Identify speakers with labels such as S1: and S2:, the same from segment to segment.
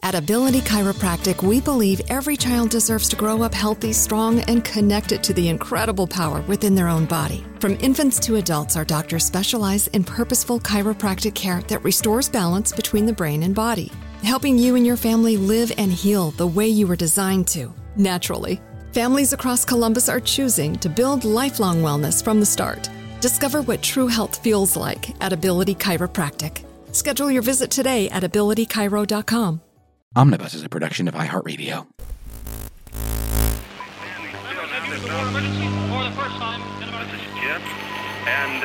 S1: At Ability Chiropractic, we believe every child deserves to grow up healthy, strong, and connected to the incredible power within their own body. From infants to adults, our doctors specialize in purposeful chiropractic care that restores balance between the brain and body, helping you and your family live and heal the way you were designed to, naturally. Families across Columbus are choosing to build lifelong wellness from the start. Discover what true health feels like at Ability Chiropractic. Schedule your visit today at abilitychiro.com.
S2: Omnibus is a production of iHeartRadio.
S3: Jim, and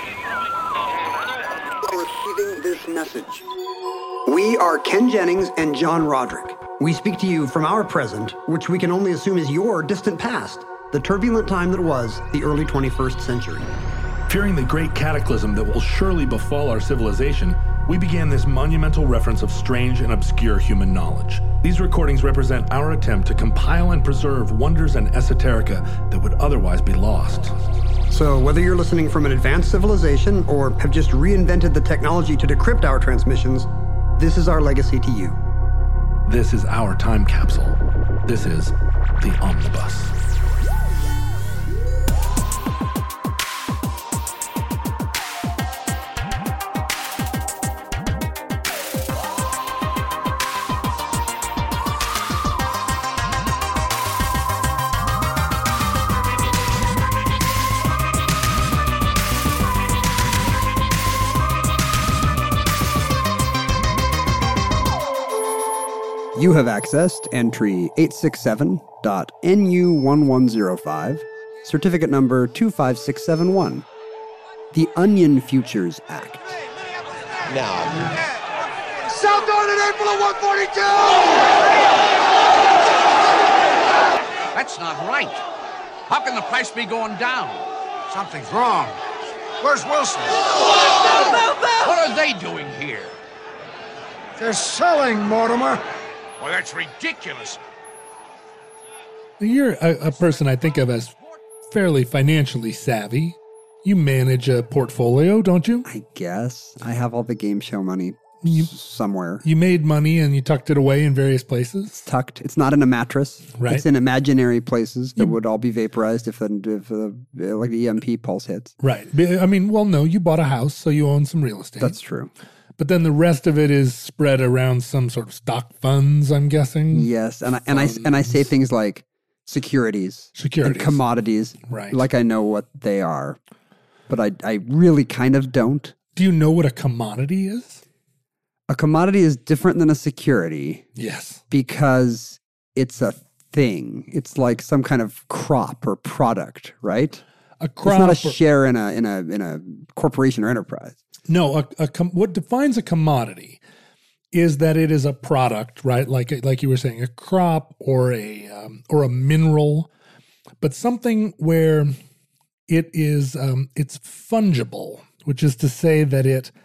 S4: receiving this message. We are Ken Jennings and John Roderick. We speak to you from our present, which we can only assume is your distant past, the turbulent time that was the early 21st century.
S5: Fearing the great cataclysm that will surely befall our civilization, we began this monumental reference of strange and obscure human knowledge. These recordings represent our attempt to compile and preserve wonders and esoterica that would otherwise be lost.
S4: So whether you're listening from an advanced civilization or have just reinvented the technology to decrypt our transmissions, this is our legacy to you.
S5: This is our time capsule. This is the Omnibus.
S4: You have accessed entry 867.NU1105, certificate number 25671, the Onion Futures Act.
S6: Now,
S7: South on in April of 142!
S6: that's not right. How can the price be going down?
S7: Something's wrong. Where's Wilson?
S6: What are they doing here?
S7: They're selling, Mortimer.
S6: Well, that's ridiculous.
S8: You're a person I think of as fairly financially savvy. You manage a portfolio, don't you?
S4: I guess. I have all the game show money somewhere.
S8: You made money and you tucked it away in various places?
S4: Tucked. It's not in a mattress.
S8: Right.
S4: It's in imaginary places that would all be vaporized if like the EMP pulse hits.
S8: Right. I mean, well, no, you bought a house, so you own some real estate.
S4: That's true.
S8: But then the rest of it is spread around some sort of stock funds, I'm guessing.
S4: Yes, and I say things like securities, and commodities,
S8: right?
S4: Like I know what they are, but I really kind of don't.
S8: Do you know what a commodity is?
S4: A commodity is different than a security.
S8: Yes,
S4: because it's a thing. It's like some kind of crop or product, right?
S8: A crop.
S4: It's not a share in a corporation or enterprise.
S8: No, what defines a commodity is that it is a product, right? Like you were saying, a crop or a mineral, but something where it is it's fungible, which is to say that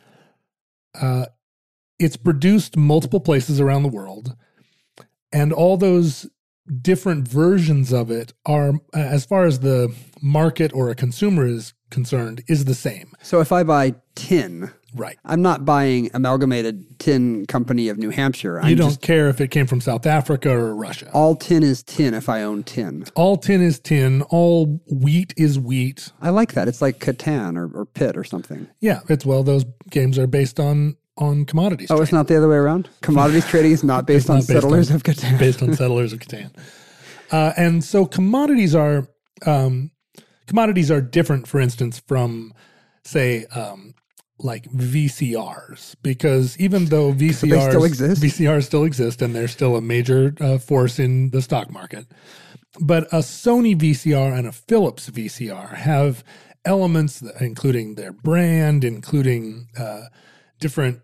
S8: it's produced multiple places around the world, and all those different versions of it are, as far as the market or a consumer is concerned, is the same.
S4: So if I buy tin,
S8: right,
S4: I'm not buying Amalgamated Tin Company of New Hampshire.
S8: You don't care if it came from South Africa or Russia.
S4: All tin is tin if I own tin.
S8: All tin is tin. All wheat is wheat.
S4: I like that. It's like Catan or Pit or something.
S8: Yeah, those games are based on commodities.
S4: Oh, trading. It's not the other way around? Commodities trading is not based on Settlers of Catan.
S8: Based on Settlers of Catan. And so commodities are different, for instance, from, say, like VCRs, because even though VCRs still exist and they're still a major force in the stock market, but a Sony VCR and a Philips VCR have elements, including their brand, including different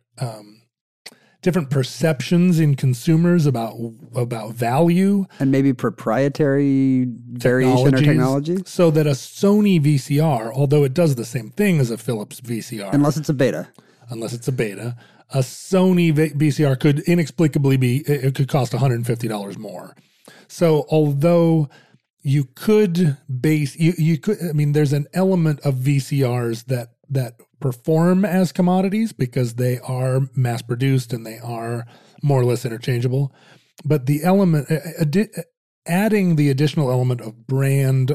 S8: perceptions in consumers about value.
S4: And maybe proprietary variation or technology.
S8: So that a Sony VCR, although it does the same thing as a Philips VCR.
S4: Unless it's a beta, a
S8: Sony VCR could inexplicably it could cost $150 more. So although you could there's an element of VCRs that perform as commodities because they are mass produced and they are more or less interchangeable. But the element, adding the additional element of brand,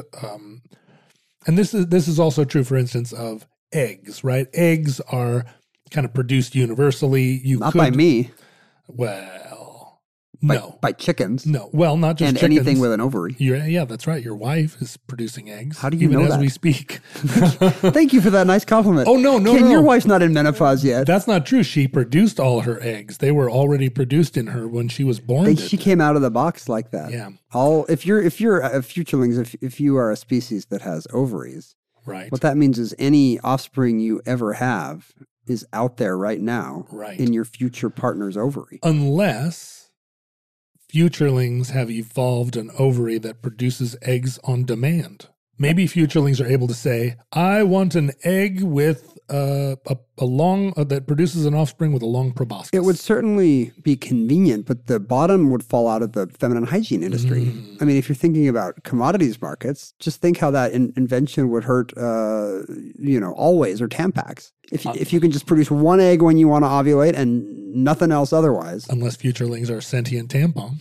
S8: and this is also true, for instance, of eggs, right? Eggs are kind of produced universally.
S4: Not by me.
S8: Well,
S4: no. By chickens.
S8: No. Well, not just
S4: and
S8: chickens.
S4: Anything with an ovary.
S8: Yeah, that's right. Your wife is producing eggs.
S4: How do you know that?
S8: Even as we speak.
S4: Thank you for that nice compliment.
S8: Oh, no.
S4: Your wife's not in menopause yet.
S8: That's not true. She produced all her eggs. They were already produced in her when she was born.
S4: She came out of the box like that.
S8: Yeah.
S4: If you're a futurelings, if you are a species that has ovaries,
S8: right.
S4: What that means is any offspring you ever have is out there right now,
S8: right,
S4: in your future partner's ovary.
S8: Unless futurelings have evolved an ovary that produces eggs on demand. Maybe futurelings are able to say, I want an egg with a long, that produces an offspring with a long proboscis.
S4: It would certainly be convenient, but the bottom would fall out of the feminine hygiene industry. I mean, if you're thinking about commodities markets, just think how that invention would hurt, Always or Tampax. If you can just produce one egg when you want to ovulate and nothing else otherwise.
S8: Unless futurelings are sentient tampons.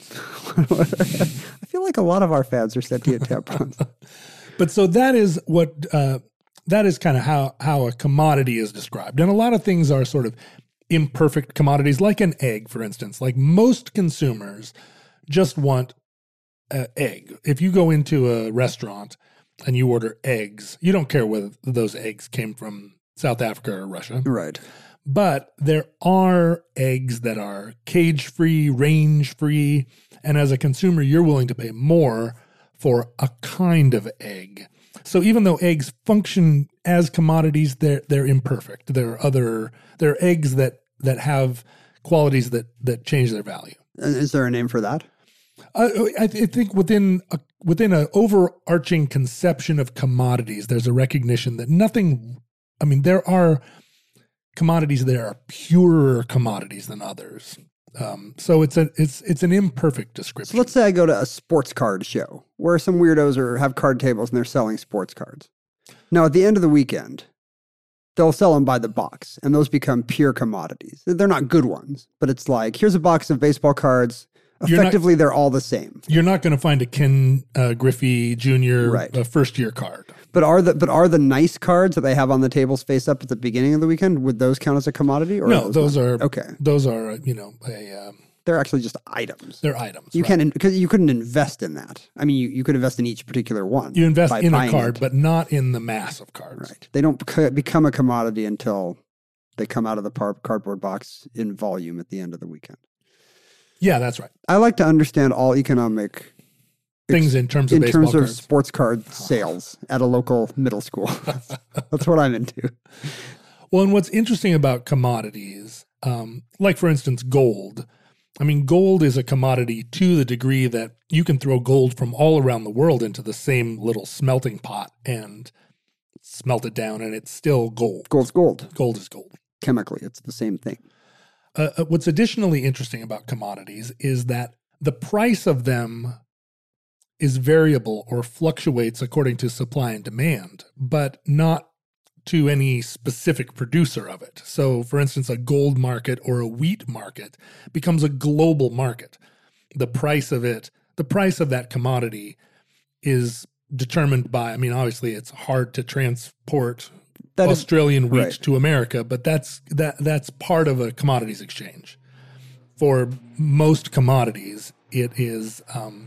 S4: I feel like a lot of our fads are sentient tampons.
S8: But so that is what that is kind of how a commodity is described. And a lot of things are sort of imperfect commodities, like an egg, for instance. Like most consumers just want an egg. If you go into a restaurant and you order eggs, you don't care whether those eggs came from South Africa or Russia.
S4: Right.
S8: But there are eggs that are cage-free, range-free, and as a consumer, you're willing to pay more for a kind of egg. So even though eggs function as commodities, they're imperfect. There are eggs that have qualities that change their value.
S4: Is there a name for that?
S8: I think within an overarching conception of commodities, there's a recognition that nothing. I mean, there are commodities that are purer commodities than others. So it's an imperfect description.
S4: So let's say I go to a sports card show where some weirdos have card tables and they're selling sports cards. Now, at the end of the weekend, they'll sell them by the box, and those become pure commodities. They're not good ones, but it's like, here's a box of baseball cards. Effectively, they're all the same.
S8: You're not going to find a Ken Griffey Jr. First-year card.
S4: But are the nice cards that they have on the tables face up at the beginning of the weekend, would those count as a commodity? Or
S8: no, those are
S4: okay.
S8: Those are
S4: they're actually just items.
S8: They're items.
S4: You can't because you couldn't invest in that. I mean, you could invest in each particular one.
S8: You invest in a card, but not in the mass of cards.
S4: Right. They don't become a commodity until they come out of the cardboard box in volume at the end of the weekend. Yeah,
S8: that's right.
S4: I like to understand all economic
S8: things in terms of
S4: sports card sales at a local middle school. That's what I'm into.
S8: Well, and what's interesting about commodities, like for instance, gold. I mean, gold is a commodity to the degree that you can throw gold from all around the world into the same little smelting pot and smelt it down, and it's still gold.
S4: Gold's gold.
S8: Gold is gold.
S4: Chemically, it's the same thing.
S8: What's additionally interesting about commodities is that the price of them is variable or fluctuates according to supply and demand, but not to any specific producer of it. So, for instance, a gold market or a wheat market becomes a global market. The price of that commodity is determined by, I mean, obviously it's hard to transport Australian wheat to America, but that's part of a commodities exchange. For most commodities, it is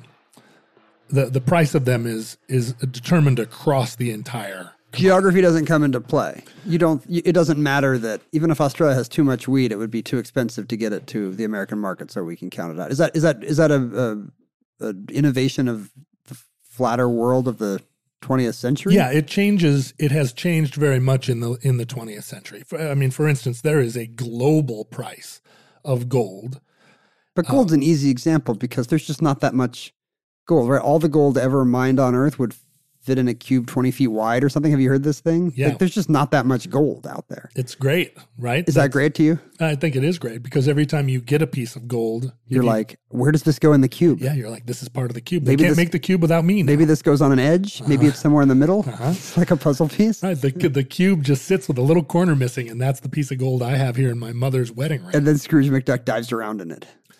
S8: the price of them is determined across the entire.
S4: Geography doesn't come into play. It doesn't matter that even if Australia has too much wheat, it would be too expensive to get it to the American market, so we can count it out. Is that a innovation of the flatter world of the 20th century?
S8: Yeah, it changes. It has changed very much in the 20th century. I mean, for instance, there is a global price of gold.
S4: But gold's an easy example because there's just not that much gold, right? All the gold ever mined on Earth would fit in a cube 20 feet wide or something. Have you heard this thing?
S8: Yeah.
S4: Like, there's just not that much gold out there.
S8: It's great, right?
S4: Is that great to you?
S8: I think it is great because every time you get a piece of gold,
S4: you're like, where does this go in the cube?
S8: Yeah, you're like, this is part of the cube. They can't make the cube without me now.
S4: Maybe this goes on an edge. Maybe it's somewhere in the middle. It's like a puzzle piece.
S8: Right. The cube just sits with a little corner missing, and that's the piece of gold I have here in my mother's wedding ring.
S4: And then Scrooge McDuck dives around in it.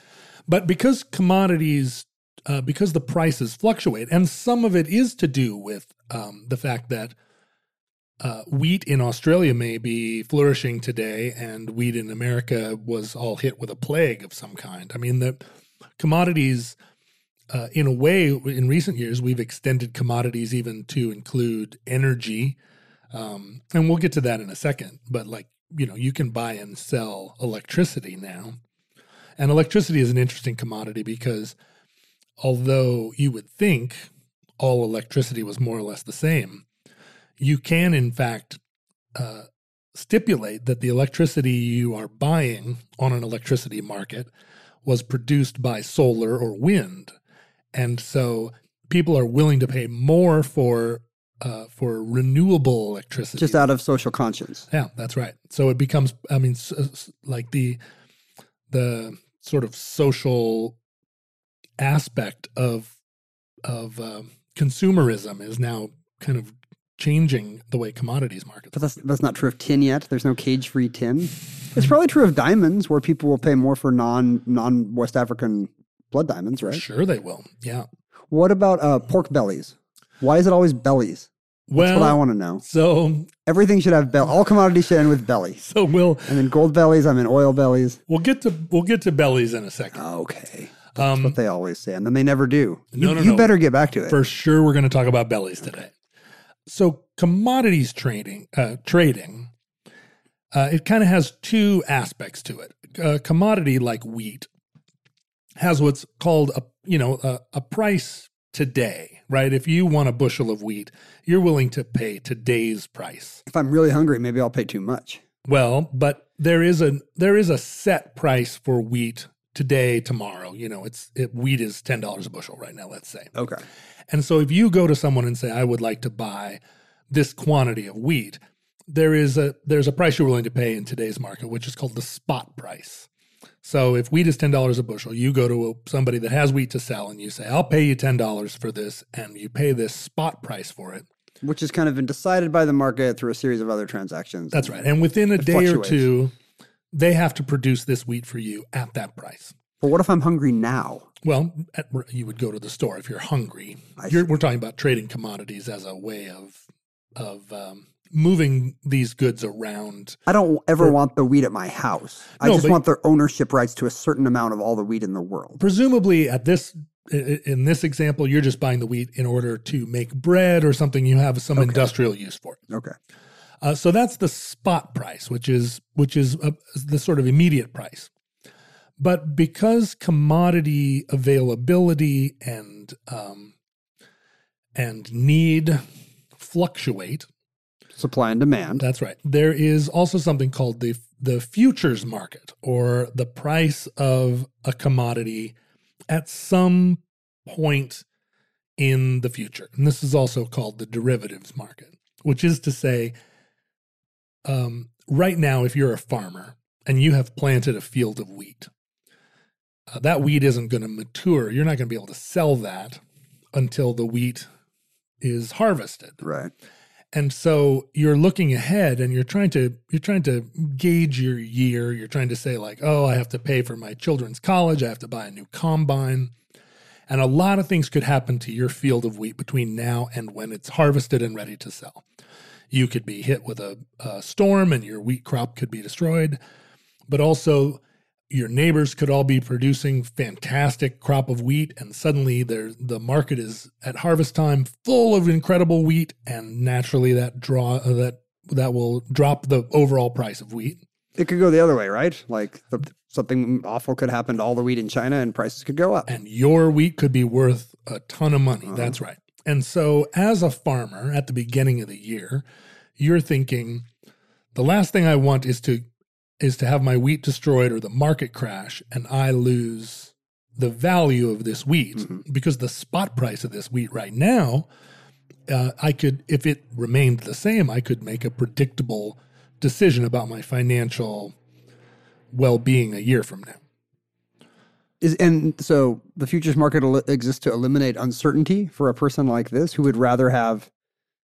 S8: But because commodities, because the prices fluctuate, and some of it is to do with the fact that wheat in Australia may be flourishing today and wheat in America was all hit with a plague of some kind. I mean, the commodities, in a way, in recent years, we've extended commodities even to include energy. And we'll get to that in a second. But you can buy and sell electricity now. And electricity is an interesting commodity because although you would think all electricity was more or less the same, you can, in fact, stipulate that the electricity you are buying on an electricity market was produced by solar or wind. And so people are willing to pay more for renewable electricity.
S4: Just out of social conscience.
S8: Yeah, that's right. So it becomes, like the sort of social aspect of consumerism is now kind of changing the way commodities market.
S4: But that's not true of tin yet. There's no cage-free tin. It's probably true of diamonds, where people will pay more for non-West African blood diamonds, right?
S8: Sure they will, yeah.
S4: What about pork bellies? Why is it always bellies? That's what I want to know. So everything should have all commodities should end with belly.
S8: So and
S4: then gold bellies, oil bellies.
S8: We'll get to bellies in a second.
S4: Okay. That's what they always say, and then they never do.
S8: No.
S4: You better get back to it.
S8: For sure we're going to talk about bellies today. So commodities trading, it kind of has two aspects to it. A commodity like wheat has what's called a price today, right? If you want a bushel of wheat, you're willing to pay today's price.
S4: If I'm really hungry, maybe I'll pay too much.
S8: Well, but there is a set price for wheat today, tomorrow. Wheat is $10 a bushel right now, let's say.
S4: Okay.
S8: And so if you go to someone and say, I would like to buy this quantity of wheat, there's a price you're willing to pay in today's market, which is called the spot price. So if wheat is $10 a bushel, you go to somebody that has wheat to sell and you say, I'll pay you $10 for this, and you pay this spot price for it.
S4: Which has kind of been decided by the market through a series of other transactions.
S8: That's right. And within a day or two, they have to produce this wheat for you at that price.
S4: But what if I'm hungry now?
S8: Well, you would go to the store if you're hungry. We're talking about trading commodities as a way of moving these goods around.
S4: I don't ever want the wheat at my house. I just want their ownership rights to a certain amount of all the wheat in the world.
S8: Presumably in this example, you're just buying the wheat in order to make bread or something you have some industrial use for.
S4: Okay.
S8: So that's the spot price, which is the sort of immediate price. But because commodity availability and need fluctuate,
S4: supply and demand.
S8: That's right. There is also something called the futures market, or the price of a commodity at some point in the future. And this is also called the derivatives market, which is to say, right now, if you're a farmer and you have planted a field of wheat, that wheat isn't going to mature. You're not going to be able to sell that until the wheat is harvested.
S4: Right.
S8: And so you're looking ahead and you're trying to gauge your year. You're trying to say like, oh, I have to pay for my children's college. I have to buy a new combine. And a lot of things could happen to your field of wheat between now and when it's harvested and ready to sell. You could be hit with a storm and your wheat crop could be destroyed, but also your neighbors could all be producing fantastic crop of wheat, and suddenly the market is at harvest time full of incredible wheat, and naturally that will drop the overall price of wheat.
S4: It could go the other way, right? Like something awful could happen to all the wheat in China and prices could go up.
S8: And your wheat could be worth a ton of money. That's right. And so as a farmer at the beginning of the year, you're thinking, the last thing I want is to have my wheat destroyed or the market crash and I lose the value of this wheat, because the spot price of this wheat right now, I could, if it remained the same, I could make a predictable decision about my financial well-being a year from now.
S4: And so the futures market exists to eliminate uncertainty for a person like this who would rather have,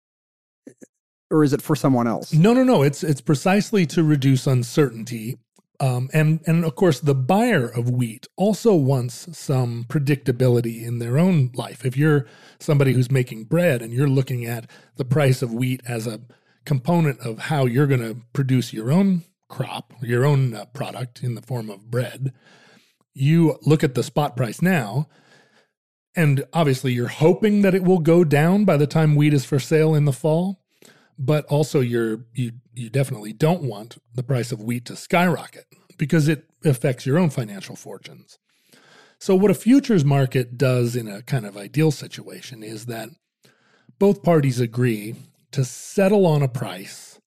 S4: or is it for someone else?
S8: No. It's precisely to reduce uncertainty. And of course, the buyer of wheat also wants some predictability in their own life. If you're somebody who's making bread and you're looking at the price of wheat as a component of how you're going to produce your own crop, your own product in the form of bread, you look at the spot price now, and obviously you're hoping that it will go down by the time wheat is for sale in the fall, but also you definitely don't want the price of wheat to skyrocket because it affects your own financial fortunes. So what a futures market does in a kind of ideal situation is that both parties agree to settle on a price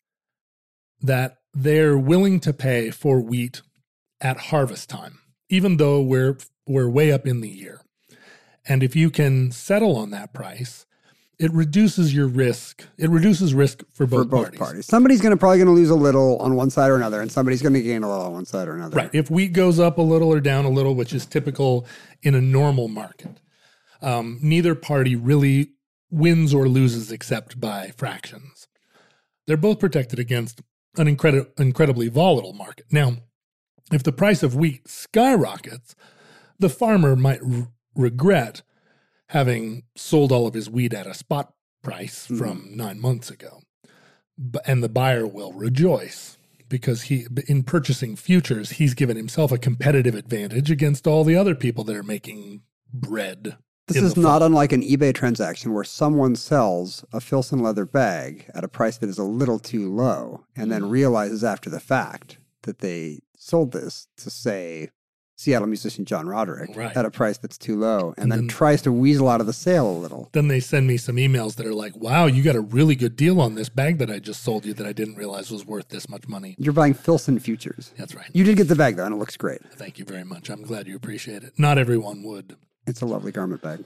S8: that they're willing to pay for wheat at harvest time, even though we're way up in the year. And if you can settle on that price, it reduces your risk. It reduces risk for both parties.
S4: Somebody's probably going to lose a little on one side or another, and somebody's going to gain a little on one side or another.
S8: Right. If wheat goes up a little or down a little, which is typical in a normal market, neither party really wins or loses except by fractions. They're both protected against an incredibly volatile market. Now, if the price of wheat skyrockets, the farmer might regret having sold all of his wheat at a spot price from 9 months ago. And the buyer will rejoice because in purchasing futures, he's given himself a competitive advantage against all the other people that are making bread.
S4: This is not unlike an eBay transaction where someone sells a Filson leather bag at a price that is a little too low and then realizes after the fact that they sold this to, say, Seattle musician John Roderick at a price that's too low and then tries to weasel out of the sale a little.
S8: Then they send me some emails that are like, wow, you got a really good deal on this bag that I just sold you that I didn't realize was worth this much money.
S4: You're buying Filson futures.
S8: That's right.
S4: You did get the bag, though, and it looks great.
S8: Thank you very much. I'm glad you appreciate it. Not everyone would.
S4: It's a lovely garment bag.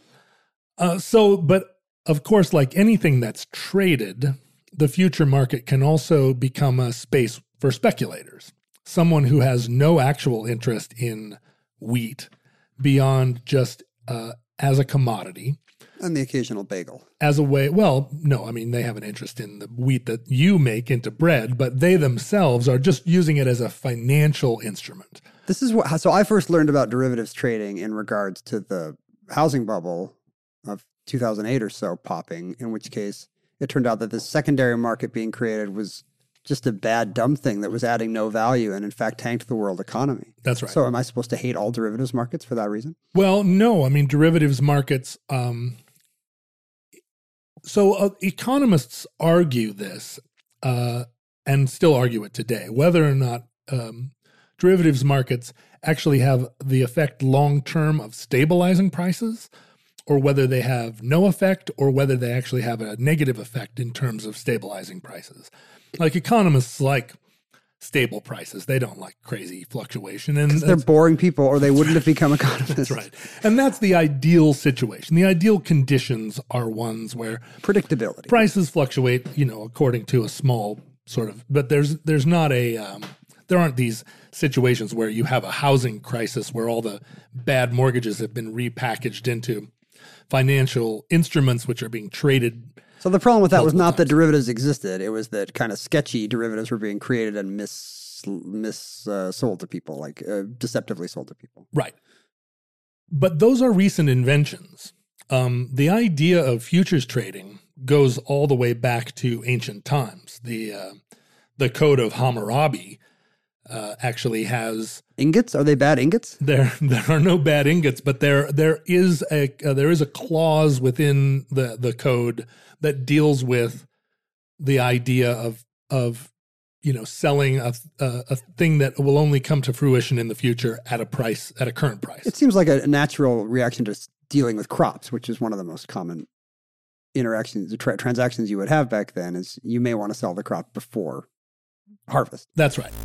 S8: But of course, like anything that's traded, the future market can also become a space for speculators. Someone who has no actual interest in wheat beyond just as a commodity.
S4: And the occasional bagel.
S8: As a way, well, no, I mean, they have an interest in the wheat that you make into bread, but they themselves are just using it as a financial instrument.
S4: This is so I first learned about derivatives trading in regards to the housing bubble of 2008 or so popping, in which case it turned out that this secondary market being created was just a bad, dumb thing that was adding no value and, in fact, tanked the world economy.
S8: That's right.
S4: So am I supposed to hate all derivatives markets for that reason?
S8: Well, no. I mean, derivatives markets... economists argue this and still argue it today, whether or not derivatives markets actually have the effect long-term of stabilizing prices, or whether they have no effect, or whether they actually have a negative effect in terms of stabilizing prices. Like economists like stable prices. They don't like crazy fluctuation. And
S4: they're boring people, or they wouldn't have become economists.
S8: That's right. And that's the ideal situation. The ideal conditions are ones where
S4: predictability.
S8: Prices fluctuate, according to a small sort of, but there's not there aren't these situations where you have a housing crisis where all the bad mortgages have been repackaged into financial instruments which are being traded.
S4: So the problem with that was not that derivatives existed. It was that kind of sketchy derivatives were being created and sold to people, like deceptively sold to people.
S8: Right. But those are recent inventions. The idea of futures trading goes all the way back to ancient times. The Code of Hammurabi actually has
S4: ingots. Are they bad ingots?
S8: There are no bad ingots, but there is a clause within the code that deals with the idea of selling a thing that will only come to fruition in the future at a current price.
S4: It seems like a natural reaction to dealing with crops, which is one of the most common transactions you would have back then. Is you may want to sell the crop before harvest.
S8: That's right.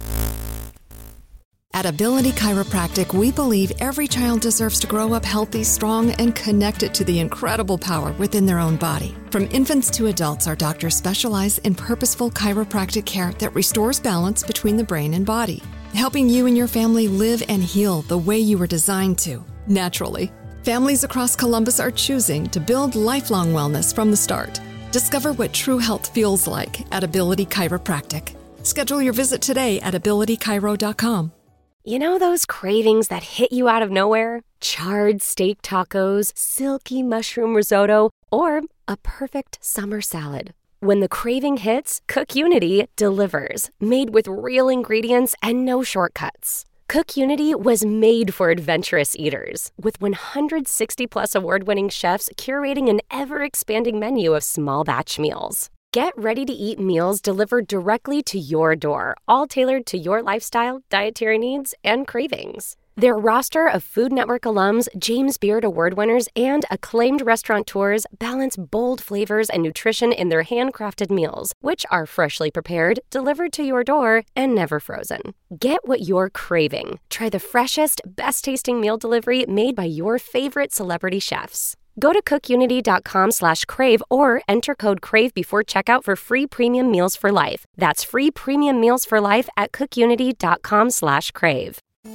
S1: At Ability Chiropractic, we believe every child deserves to grow up healthy, strong, and connected to the incredible power within their own body. From infants to adults, our doctors specialize in purposeful chiropractic care that restores balance between the brain and body, helping you and your family live and heal the way you were designed to, naturally. Families across Columbus are choosing to build lifelong wellness from the start. Discover what true health feels like at Ability Chiropractic. Schedule your visit today at abilitychiro.com.
S9: You know those cravings that hit you out of nowhere? Charred steak tacos, silky mushroom risotto, or a perfect summer salad. When the craving hits, CookUnity delivers, made with real ingredients and no shortcuts. CookUnity was made for adventurous eaters, with 160-plus award-winning chefs curating an ever-expanding menu of small batch meals. Get ready-to-eat meals delivered directly to your door, all tailored to your lifestyle, dietary needs, and cravings. Their roster of Food Network alums, James Beard Award winners, and acclaimed restaurateurs balance bold flavors and nutrition in their handcrafted meals, which are freshly prepared, delivered to your door, and never frozen. Get what you're craving. Try the freshest, best-tasting meal delivery made by your favorite celebrity chefs. Go to cookunity.com/crave or enter code CRAVE before checkout for free premium meals for life. That's free premium meals for life at cookunity.com/crave.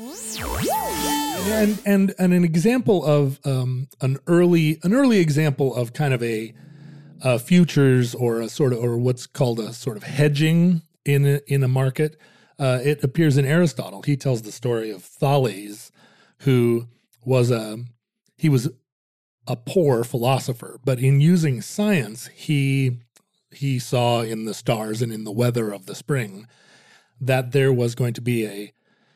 S8: And an example of an early example of kind of a futures or a sort of, or what's called a sort of hedging in a market. It appears in Aristotle. He tells the story of Thales, who was a poor philosopher, but in using science, he saw in the stars and in the weather of the spring that there was going to be a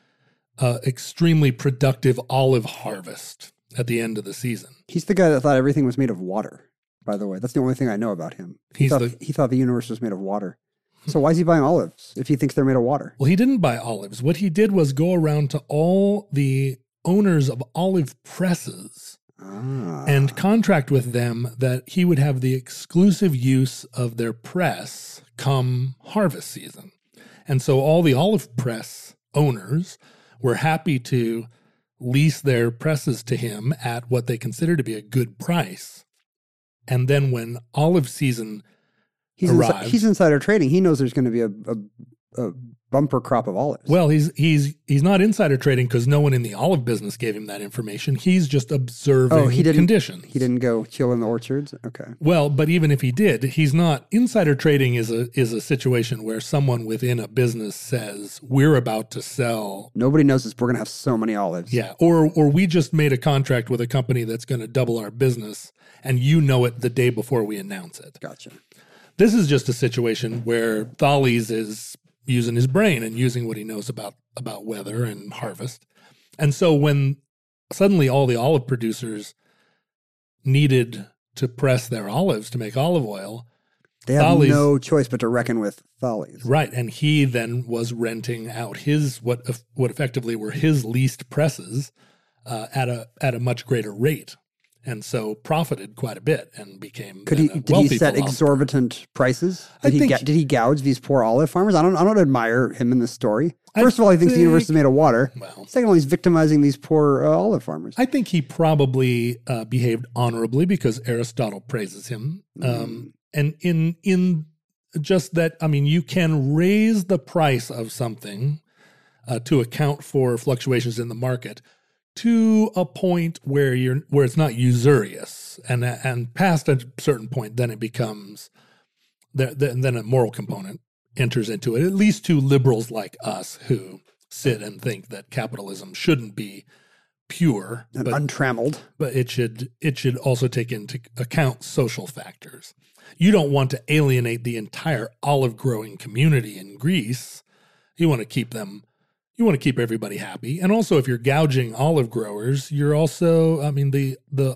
S8: extremely productive olive harvest at the end of the season.
S10: He's the guy that thought everything was made of water, by the way. That's the only thing I know about him. He thought the universe was made of water. So why is he buying olives if he thinks they're made of water?
S8: Well, he didn't buy olives. What he did was go around to all the owners of olive presses and contract with them that he would have the exclusive use of their press come harvest season. And so all the olive press owners were happy to lease their presses to him at what they consider to be a good price. And then when olive season arrived...
S10: He's insider trading. He knows there's going to be a bumper crop of olives.
S8: Well, he's not insider trading because no one in the olive business gave him that information. He's just observing conditions.
S10: He didn't go chill in the orchards? Okay.
S8: Well, but even if he did, he's not. Insider trading is a situation where someone within a business says, we're about to sell.
S10: Nobody knows this. We're going to have so many olives.
S8: Yeah. Or we just made a contract with a company that's going to double our business, and you know it the day before we announce it.
S10: Gotcha.
S8: This is just a situation where Thales is using his brain and using what he knows about weather and harvest. And so when suddenly all the olive producers needed to press their olives to make olive oil,
S10: they have no choice but to reckon with Thales.
S8: Right. And he then was renting out his, what effectively were his leased presses at a much greater rate. And so profited quite a bit and became
S10: did he set exorbitant prices? Did he gouge these poor olive farmers? I don't admire him in this story. First of all, he thinks the universe is made of water. Well, second of all, he's victimizing these poor olive farmers.
S8: I think he probably behaved honorably because Aristotle praises him. And in just that, I mean, you can raise the price of something to account for fluctuations in the market to a point where it's not usurious, and past a certain point, then it becomes then a moral component enters into it. At least to liberals like us who sit and think that capitalism shouldn't be pure
S10: and untrammeled,
S8: but it should also take into account social factors. You don't want to alienate the entire olive growing community in Greece. You want to keep everybody happy. And also if you're gouging olive growers, you're also, I mean, the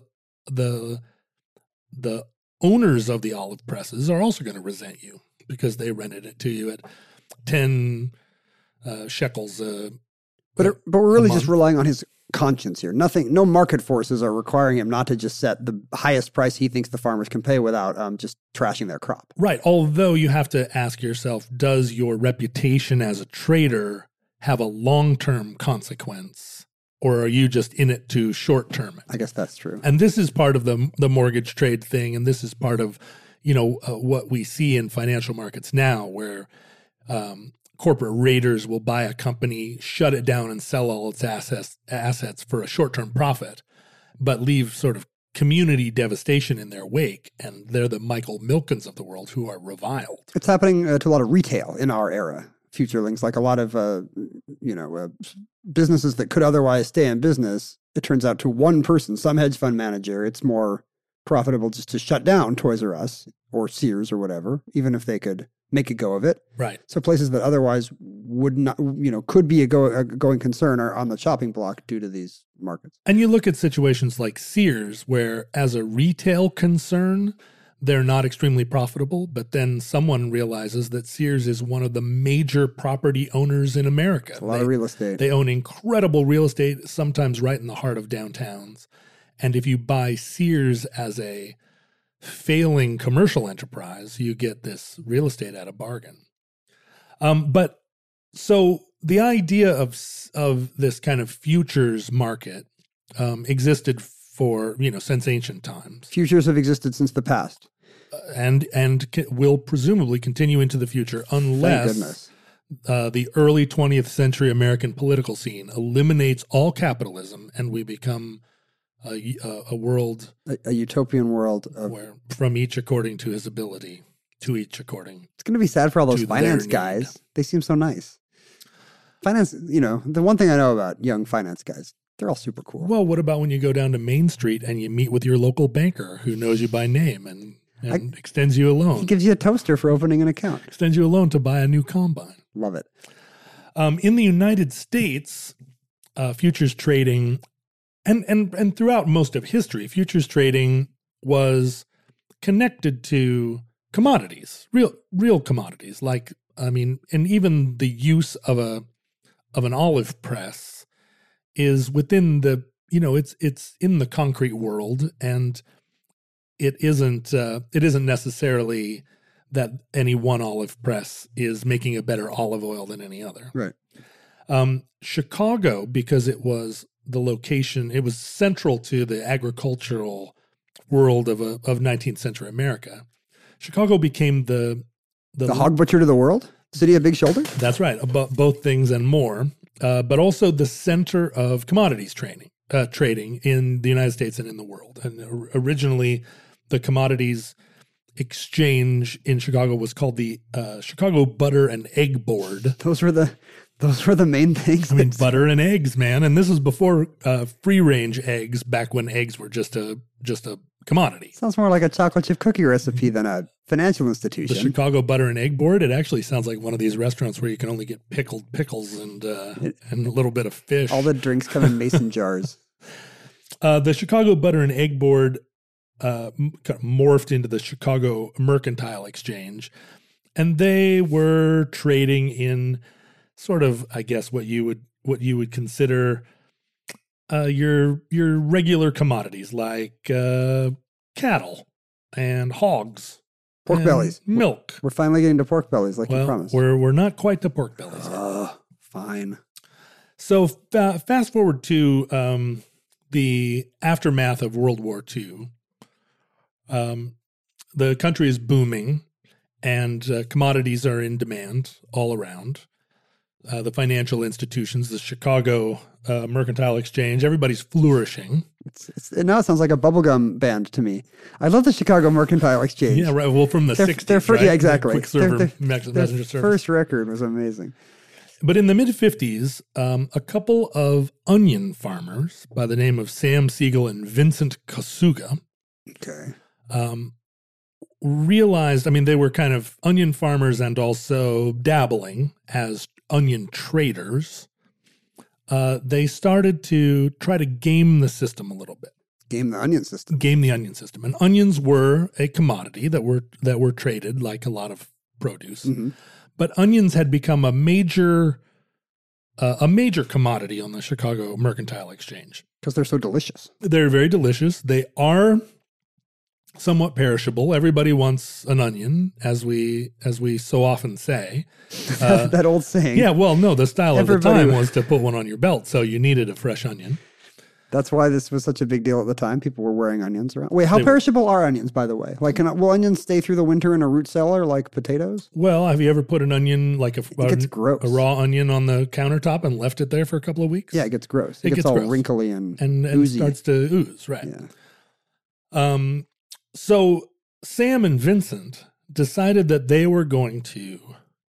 S8: owners of the olive presses are also going to resent you because they rented it to you at 10 shekels
S10: But we're really just relying on his conscience here. No market forces are requiring him not to just set the highest price he thinks the farmers can pay without just trashing their crop.
S8: Right. Although you have to ask yourself, does your reputation as a trader have a long-term consequence, or are you just in it to short-term it?
S10: I guess that's true.
S8: And this is part of the mortgage trade thing, and this is part of what we see in financial markets now, where corporate raiders will buy a company, shut it down, and sell all its assets for a short-term profit, but leave sort of community devastation in their wake, and they're the Michael Milkens of the world who are reviled.
S10: It's happening to a lot of retail in our era. future links. Like a lot of, businesses that could otherwise stay in business, it turns out to one person, some hedge fund manager, it's more profitable just to shut down Toys R Us or Sears or whatever, even if they could make a go of it.
S8: Right.
S10: So places that otherwise would not, could be a going concern are on the chopping block due to these markets.
S8: And you look at situations like Sears, where as a retail concern, they're not extremely profitable, but then someone realizes that Sears is one of the major property owners in America.
S10: It's a lot of real estate.
S8: They own incredible real estate, sometimes right in the heart of downtowns. And if you buy Sears as a failing commercial enterprise, you get this real estate at a bargain. But so the idea of this kind of futures market existed for, since ancient times.
S10: Futures have existed since the past.
S8: And will presumably continue into the future unless the early 20th century American political scene eliminates all capitalism and we become a world,
S10: a utopian world
S8: where from each according to his ability, to each according.
S10: It's going to be sad for all those finance guys. They seem so nice. Finance, the one thing I know about young finance guys, they're all super cool.
S8: Well, what about when you go down to Main Street and you meet with your local banker who knows you by name and extends you a loan?
S10: He gives you a toaster for opening an account.
S8: Extends you a loan to buy a new combine.
S10: Love it.
S8: In the United States, futures trading, and throughout most of history, futures trading was connected to commodities, real commodities. And even the use of an olive press is within the, it's in the concrete world, and it isn't necessarily that any one olive press is making a better olive oil than any other.
S10: Right.
S8: Chicago, because it was the location, it was central to the agricultural world of 19th century America. Chicago became the
S10: hog butcher to the world, city of big shoulders.
S8: That's right, both things and more, but also the center of commodities trading in the United States and in the world. And originally, the commodities exchange in Chicago was called the Chicago Butter and Egg Board.
S10: Those were the main things.
S8: I mean, butter and eggs, man. And this was before free-range eggs, back when eggs were just a commodity.
S10: Sounds more like a chocolate chip cookie recipe than a financial institution.
S8: The Chicago Butter and Egg Board, it actually sounds like one of these restaurants where you can only get pickled pickles and a little bit of fish.
S10: All the drinks come in mason jars.
S8: The Chicago Butter and Egg Board kind of morphed into the Chicago Mercantile Exchange, and they were trading in sort of, I guess, what you would consider your regular commodities like cattle and hogs,
S10: pork bellies,
S8: milk.
S10: We're finally getting to pork bellies, like you promised.
S8: We're not quite to pork bellies yet.
S10: Fine.
S8: So fast forward to the aftermath of World War II. The country is booming, and commodities are in demand all around. The financial institutions, the Chicago Mercantile Exchange, everybody's flourishing.
S10: Now it sounds like a bubblegum band to me. I love the Chicago Mercantile Exchange.
S8: Yeah, right. Well, from the 60s, right?
S10: Yeah, exactly.
S8: Quicksilver messenger service.
S10: First record was amazing.
S8: But in the mid-50s, a couple of onion farmers by the name of Sam Siegel and Vincent Kasuga realized, they were kind of onion farmers and also dabbling as onion traders. They started to try to game the system a little bit.
S10: Game the onion system.
S8: And onions were a commodity that were traded like a lot of produce. Mm-hmm. But onions had become a major commodity on the Chicago Mercantile Exchange.
S10: Because they're so delicious.
S8: They're very delicious. They are somewhat perishable. Everybody wants an onion, as we so often say.
S10: That old saying.
S8: Yeah, well, no, the style of the time was to put one on your belt, so you needed a fresh onion.
S10: That's why this was such a big deal at the time. People were wearing onions around. Wait, how perishable are onions, by the way? Like, will onions stay through the winter in a root cellar like potatoes?
S8: Well, have you ever put an onion, like
S10: it gets gross.
S8: A raw onion on the countertop and left it there for a couple of weeks?
S10: Yeah, it gets gross. It gets all gross. Wrinkly and oozy.
S8: Starts to ooze, right.
S10: Yeah.
S8: So Sam and Vincent decided that they were going to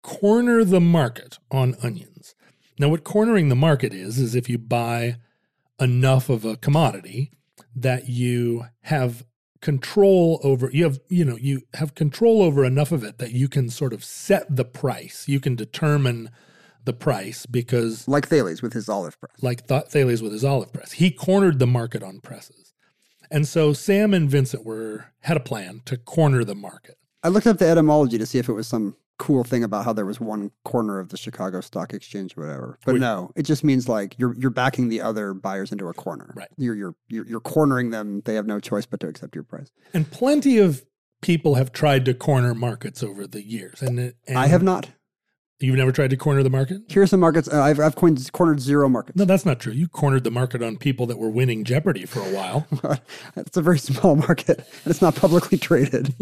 S8: corner the market on onions. Now, what cornering the market is if you buy enough of a commodity that you have control over, you have control over enough of it that you can sort of set the price. You can determine the price because...
S10: Like Thales with his olive press.
S8: Thales with his olive press. He cornered the market on presses. And so Sam and Vincent had a plan to corner the market.
S10: I looked up the etymology to see if it was some cool thing about how there was one corner of the Chicago Stock Exchange or whatever. But no, it just means like you're backing the other buyers into a corner.
S8: Right.
S10: You're cornering them. They have no choice but to accept your price.
S8: And plenty of people have tried to corner markets over the years. And
S10: I have not.
S8: You've never tried to corner the market?
S10: Here are some markets. I've cornered 0 markets.
S8: No, that's not true. You cornered the market on people that were winning Jeopardy for a while.
S10: It's a very small market, and it's not publicly traded.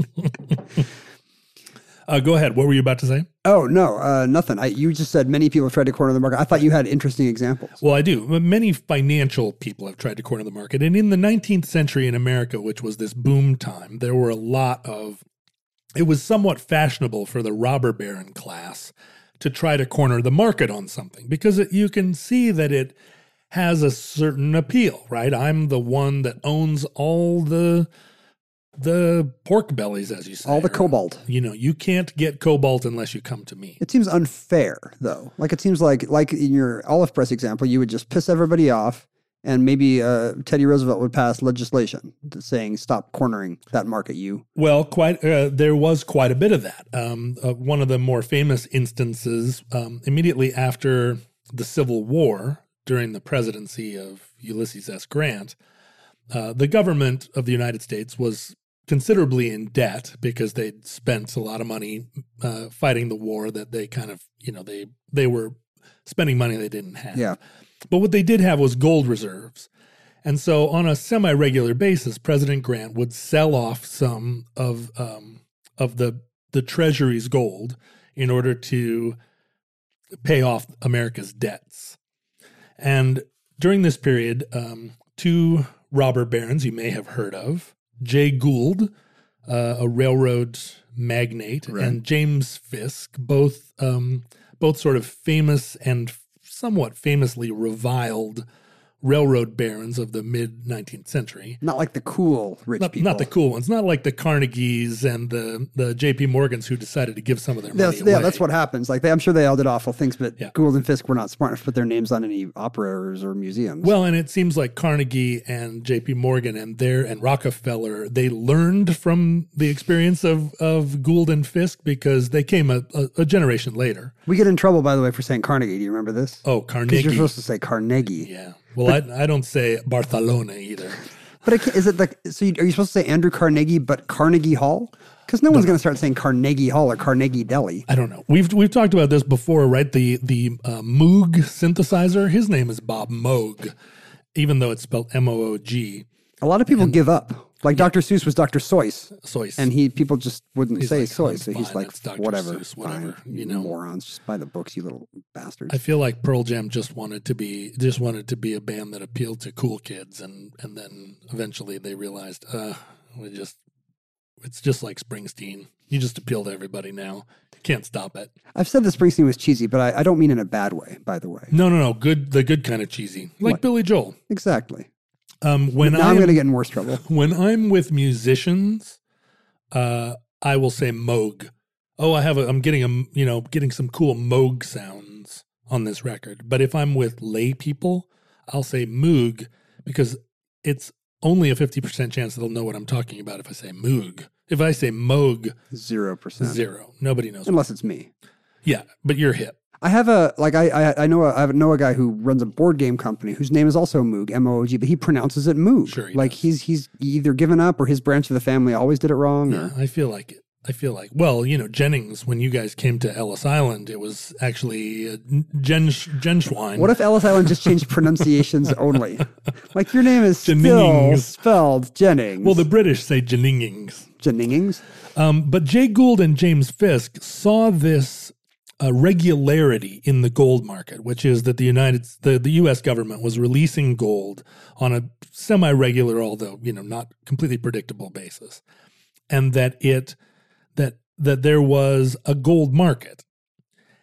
S8: Go ahead. What were you about to say?
S10: Oh, no, nothing. You just said many people have tried to corner the market. I thought you had interesting examples.
S8: Well, I do. Many financial people have tried to corner the market. And in the 19th century in America, which was this boom time, there were it was somewhat fashionable for the robber baron class to try to corner the market on something because you can see that it has a certain appeal, right? I'm the one that owns all the pork bellies, as you say.
S10: All the cobalt.
S8: You can't get cobalt unless you come to me.
S10: It seems unfair, though. Like it seems like in your olive press example, you would just piss everybody off, and maybe Teddy Roosevelt would pass legislation saying stop cornering that market.
S8: Well, there was quite a bit of that. One of the more famous instances immediately after the Civil War, during the presidency of Ulysses S. Grant, the government of the United States was considerably in debt because they'd spent a lot of money fighting the war that they kind of, they were spending money they didn't have.
S10: Yeah.
S8: But what they did have was gold reserves. And so on a semi-regular basis, President Grant would sell off some of the Treasury's gold in order to pay off America's debts. And during this period, 2 robber barons you may have heard of, Jay Gould, a railroad magnate, right, and James Fisk, both sort of famous and somewhat famously reviled railroad barons of the mid-19th century.
S10: Not like the cool rich people.
S8: Not the cool ones. Not like the Carnegies and the J.P. Morgans who decided to give some of their money away.
S10: Yeah, that's what happens. Like I'm sure they all did awful things, but Gould and Fisk were not smart enough to put their names on any operas or museums.
S8: Well, and it seems like Carnegie and J.P. Morgan and Rockefeller, they learned from the experience of Gould and Fisk because they came a generation later.
S10: We get in trouble, by the way, for saying Carnegie. Do you remember this?
S8: Oh, Carnegie.
S10: Because you're supposed to say Carnegie.
S8: Yeah. Well, I don't say Barcelona either.
S10: But are you supposed to say Andrew Carnegie, but Carnegie Hall? Because no one's going to start saying Carnegie Hall or Carnegie Deli.
S8: I don't know. We've talked about this before, right? The Moog synthesizer, his name is Bob Moog, even though it's spelled Moog.
S10: A lot of people give up. Like Dr. Seuss was Dr. Seuss.
S8: Seuss.
S10: And people just wouldn't say Seuss. So he's like, whatever.
S8: Seuss, whatever.
S10: Fine, morons. Just buy the books, you little bastards.
S8: I feel like Pearl Jam just wanted to be a band that appealed to cool kids, and then eventually they realized, it's just like Springsteen. You just appeal to everybody now. You can't stop it.
S10: I've said that Springsteen was cheesy, but I don't mean in a bad way, by the way.
S8: No. The good kind of cheesy. Like what? Billy Joel.
S10: Exactly.
S8: Now I'm
S10: going to get in worse trouble.
S8: When I'm with musicians, I will say Moog. Oh, I'm getting some cool Moog sounds on this record. But if I'm with lay people, I'll say Moog because it's only a 50% chance they'll know what I'm talking about if I say Moog. If I say Moog,
S10: 0%.
S8: Zero. Nobody knows.
S10: Unless it's me.
S8: Yeah, but you're hip.
S10: I have I know a guy who runs a board game company whose name is also Moog, M-O-O-G, but he pronounces it Moog.
S8: Sure,
S10: he's either given up or his branch of the family always did it wrong.
S8: Yeah, I feel like well, Jennings, when you guys came to Ellis Island, it was actually Genschwein.
S10: What if Ellis Island just changed pronunciations only? Like your name is
S8: Jennings.
S10: Still spelled Jennings.
S8: Well, the British say Jennings.
S10: Jennings.
S8: But Jay Gould and James Fisk saw this regularity in the gold market, which is that the U.S. government was releasing gold on a semi-regular, although not completely predictable basis, and that there was a gold market,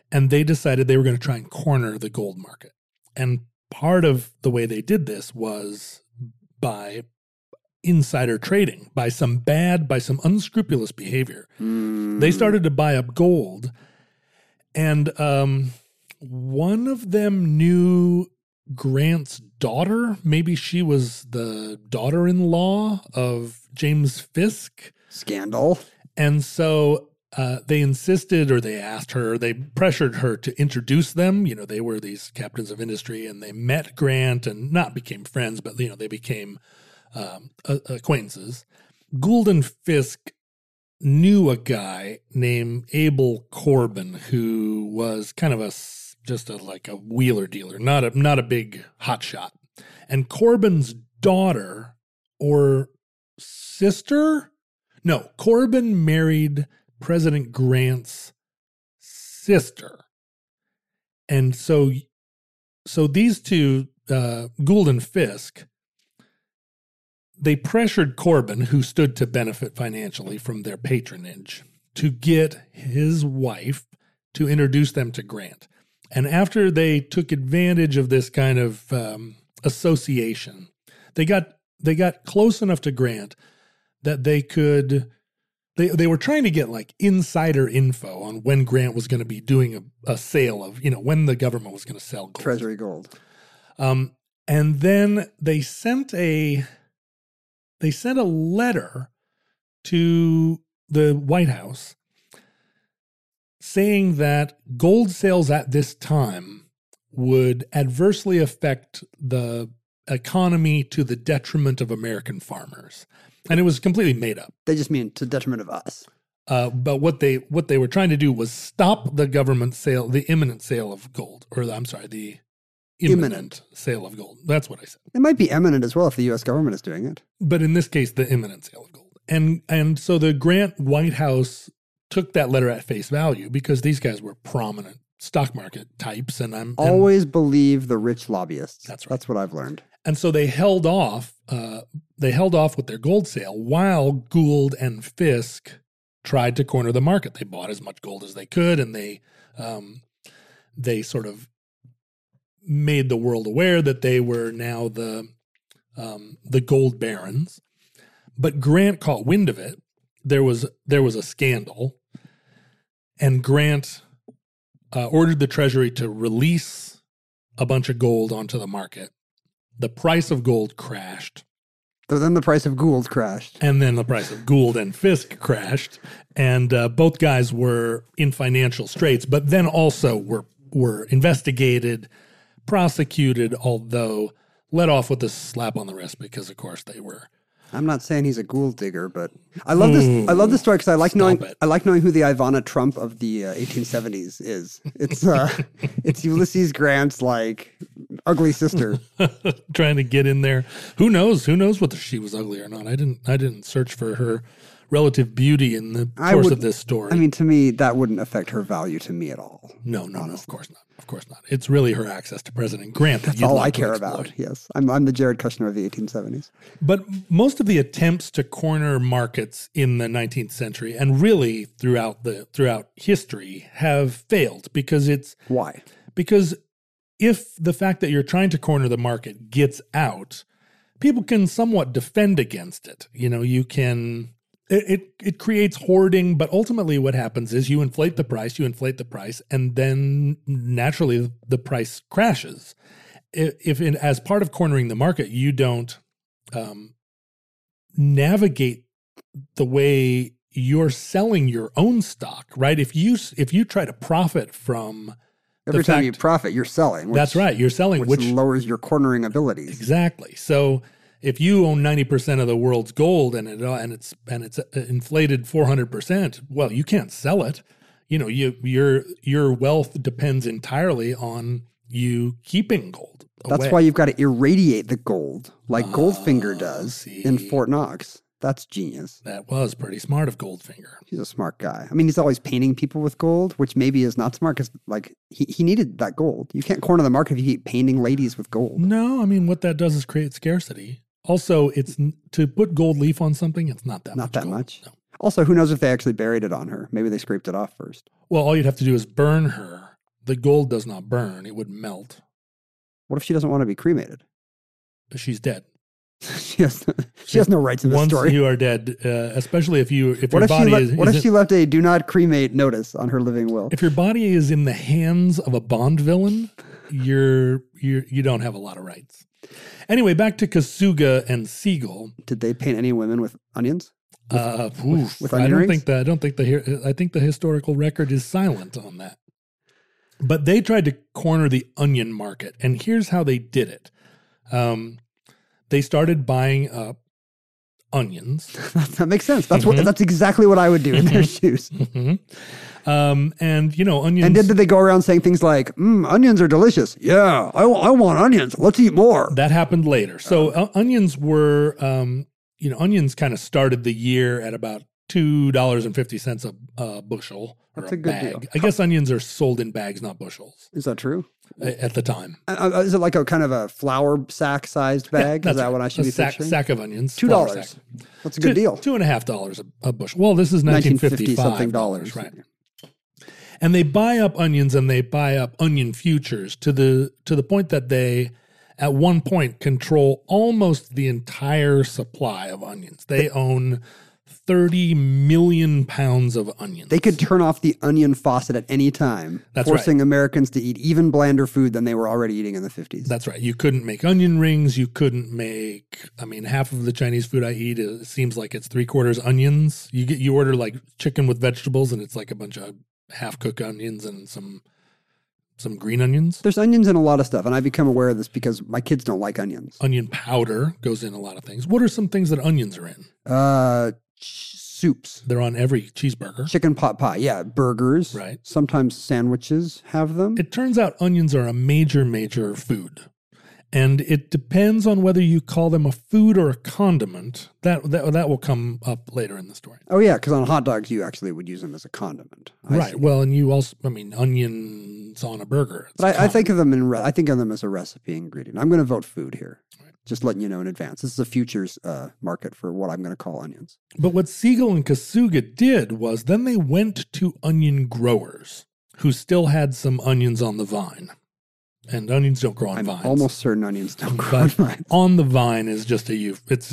S8: and they decided they were going to try and corner the gold market. And part of the way they did this was by insider trading, by some unscrupulous behavior. They started to buy up gold, and one of them knew Grant's daughter. Maybe she was the daughter-in-law of James Fisk.
S10: Scandal.
S8: And so they insisted, or they asked her, they pressured her to introduce them. You know, they were these captains of industry, and they met Grant and not became friends, but, you know, they became acquaintances. Gould and Fisk knew a guy named Abel Corbin, who was kind of like a wheeler dealer, not a big hotshot. And Corbin's daughter or sister? No, Corbin married President Grant's sister. And so these two, Gould and Fisk, they pressured Corbin, who stood to benefit financially from their patronage, to get his wife to introduce them to Grant. And after they took advantage of this kind of association, they got close enough to Grant that they were trying to get like insider info on when Grant was going to be doing a sale of, you know, when the government was going to sell gold.
S10: Treasury gold.
S8: And then they sent a letter to the White House saying that gold sales at this time would adversely affect the economy to the detriment of American farmers. And it was completely made up.
S10: They just mean to the detriment of us.
S8: But what they were trying to do was stop the government sale, the imminent sale of gold, or I'm sorry, the imminent sale of gold. That's what I said.
S10: It might be imminent as well if the U.S. government is doing it.
S8: But in this case, the imminent sale of gold. And so the Grant White House took that letter at face value because these guys were prominent stock market types. And
S10: always believe the rich lobbyists.
S8: That's right.
S10: That's what I've learned.
S8: And so they held off. They held off with their gold sale while Gould and Fisk tried to corner the market. They bought as much gold as they could, and they sort of made the world aware that they were now the gold barons. But Grant caught wind of it. There was a scandal, and Grant ordered the Treasury to release a bunch of gold onto the market. The price of gold crashed.
S10: So then the price of Gould crashed.
S8: And then the price of Gould and Fisk crashed. And both guys were in financial straits, but then also were investigated, prosecuted, although let off with a slap on the wrist because, of course, they were.
S10: I'm not saying he's a gold digger, but I love this. I love this story because I like knowing who the Ivana Trump of the 1870s is. It's Ulysses Grant's like ugly sister
S8: trying to get in there. Who knows whether she was ugly or not? I didn't search for her relative beauty in the course of this story.
S10: I mean, to me, that wouldn't affect her value to me at all.
S8: No, of course not. Of course not. It's really her access to President Grant.
S10: That's all I care about. Yes. I'm the Jared Kushner of the 1870s.
S8: But most of the attempts to corner markets in the 19th century and really throughout history have failed because it's...
S10: Why?
S8: Because if the fact that you're trying to corner the market gets out, people can somewhat defend against it. You know, you can... It creates hoarding, but ultimately what happens is you inflate the price, and then naturally the price crashes. If as part of cornering the market, you don't navigate the way you're selling your own stock, right? If you try to profit from
S10: every time you profit, you're selling.
S8: That's right, you're selling,
S10: which lowers your cornering abilities.
S8: Exactly. So if you own 90% of the world's gold and it's inflated 400%, well, you can't sell it. You know, your wealth depends entirely on you keeping gold away.
S10: That's why you've got to irradiate the gold, like Goldfinger does in Fort Knox. That's genius.
S8: That was pretty smart of Goldfinger.
S10: He's a smart guy. I mean, he's always painting people with gold, which maybe is not smart because, like, he needed that gold. You can't corner the market if you keep painting ladies with gold.
S8: No, I mean, what that does is create scarcity. Also, it's to put gold leaf on something, it's not that much.
S10: Not that
S8: gold.
S10: much?
S8: No.
S10: Also, who knows if they actually buried it on her? Maybe they scraped it off first.
S8: Well, all you'd have to do is burn her the gold does not burn. It would melt.
S10: What if she doesn't want to be cremated?
S8: She's dead.
S10: she has no rights in this story.
S8: Once you are dead, especially if your
S10: body
S8: is...
S10: What if she left a do not cremate notice on her living will?
S8: If your body is in the hands of a Bond villain, you don't have a lot of rights. Anyway, back to Kasuga and Siegel.
S10: Did they paint any women with onions?
S8: With onion rings? I think the historical record is silent on that. But they tried to corner the onion market, and here's how they did it. They started buying up onions.
S10: That makes sense. That's exactly what I would do in their shoes.
S8: And onions.
S10: And did they go around saying things like, onions are delicious? Yeah, I want onions. Let's eat more.
S8: That happened later. So onions were, onions kind of started the year at about $2.50 a bushel.
S10: That's a good bag.
S8: Deal. I guess onions are sold in bags, not bushels.
S10: Is that true?
S8: At the time.
S10: Is it like a kind of a flour sack-sized bag?
S8: Yeah,
S10: is that what I should be
S8: picturing? Sack of onions.
S10: $2. That's a good deal.
S8: $2.50 a bushel. Well, this is 1955
S10: something dollars,
S8: right? And they buy up onions and they buy up onion futures to the point that they, at one point, control almost the entire supply of onions. They own 30 million pounds of onions.
S10: They could turn off the onion faucet at any time, forcing Americans to eat even blander food than they were already eating in the 50s.
S8: That's right. You couldn't make onion rings. You couldn't make, half of the Chinese food I eat, it seems like it's 3/4 onions. You order like chicken with vegetables and it's like a bunch of half-cooked onions and some green onions.
S10: There's onions in a lot of stuff, and I become aware of this because my kids don't like onions.
S8: Onion powder goes in a lot of things. What are some things that onions are in?
S10: Soups.
S8: They're on every cheeseburger.
S10: Chicken pot pie, yeah. Burgers.
S8: Right.
S10: Sometimes sandwiches have them.
S8: It turns out onions are a major food. And it depends on whether you call them a food or a condiment. That will come up later in the story.
S10: Oh, yeah, because on hot dogs, you actually would use them as a condiment.
S8: Right. Well, and you also, onions on a burger.
S10: But I think of them as a recipe ingredient. I'm going to vote food here. Right. Just letting you know in advance. This is a futures market for what I'm going to call onions.
S8: But what Siegel and Kasuga did was then they went to onion growers who still had some onions on the vine. And onions don't grow on vines.
S10: I'm almost certain onions don't grow on vines.
S8: On the vine is just it's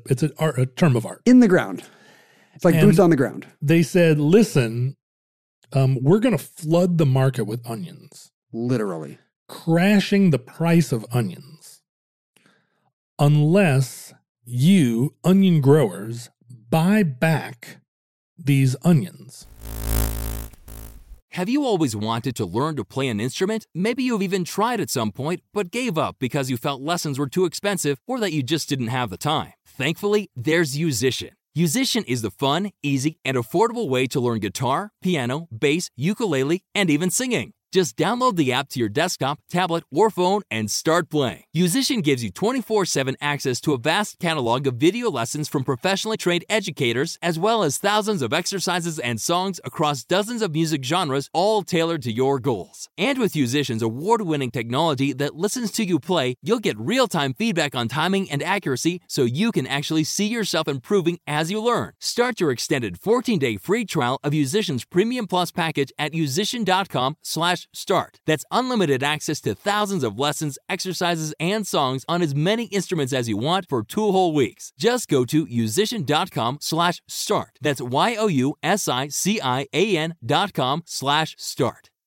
S8: a term of art.
S10: In the ground. It's like boots on the ground.
S8: They said, listen, we're going to flood the market with onions.
S10: Literally.
S8: Crashing the price of onions. Unless you, onion growers, buy back these onions.
S11: Have you always wanted to learn to play an instrument? Maybe you've even tried at some point, but gave up because you felt lessons were too expensive or that you just didn't have the time. Thankfully, there's Musician. Musician is the fun, easy, and affordable way to learn guitar, piano, bass, ukulele, and even singing. Just download the app to your desktop, tablet, or phone and start playing. Musician gives you 24/7 access to a vast catalog of video lessons from professionally trained educators, as well as thousands of exercises and songs across dozens of music genres, all tailored to your goals. And with Musician's award-winning technology that listens to you play, you'll get real-time feedback on timing and accuracy so you can actually see yourself improving as you learn. Start your extended 14-day free trial of Musician's Premium Plus package at musician.com/start. That's unlimited access to thousands of lessons, exercises, and songs on as many instruments as you want for 2 whole weeks. Just go to musician.com/start. That's YOUSICIAN.com/start.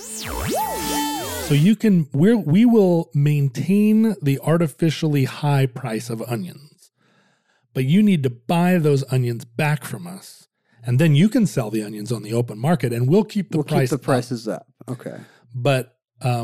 S8: So we will maintain the artificially high price of onions, but you need to buy those onions back from us. And then you can sell the onions on the open market, and we'll keep the
S10: prices up. Okay.
S8: But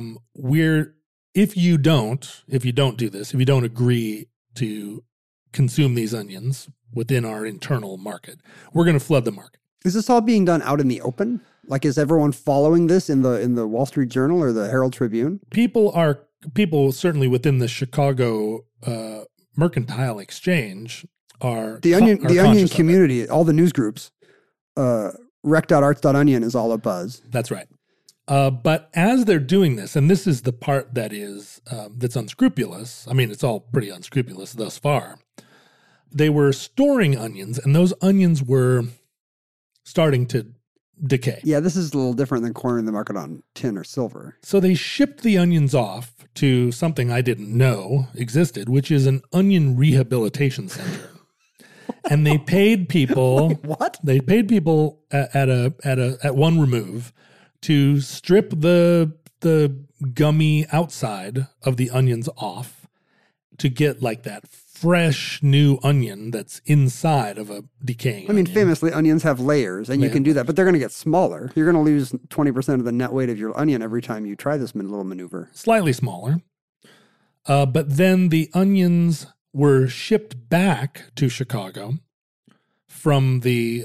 S8: if you don't do this, if you don't agree to consume these onions within our internal market, we're going to flood the market.
S10: Is this all being done out in the open? Like, is everyone following this in the Wall Street Journal or the Herald Tribune?
S8: People certainly within the Chicago Mercantile Exchange are
S10: the onion community. All the news groups. Rec.arts.onion is all a buzz.
S8: That's right. But as they're doing this, and this is the part that is that's unscrupulous. I mean, it's all pretty unscrupulous thus far. They were storing onions, and those onions were starting to decay.
S10: Yeah, this is a little different than cornering the market on tin or silver.
S8: So they shipped the onions off to something I didn't know existed, which is an onion rehabilitation center. And they paid people.
S10: Wait, what?
S8: They paid people at one remove to strip the gummy outside of the onions off to get like that fresh new onion that's inside of a decaying onion.
S10: Famously, onions have layers, and you can do that, but they're going to get smaller. You're going to lose 20% of the net weight of your onion every time you try this little maneuver.
S8: Slightly smaller. But then the onions were shipped back to Chicago from the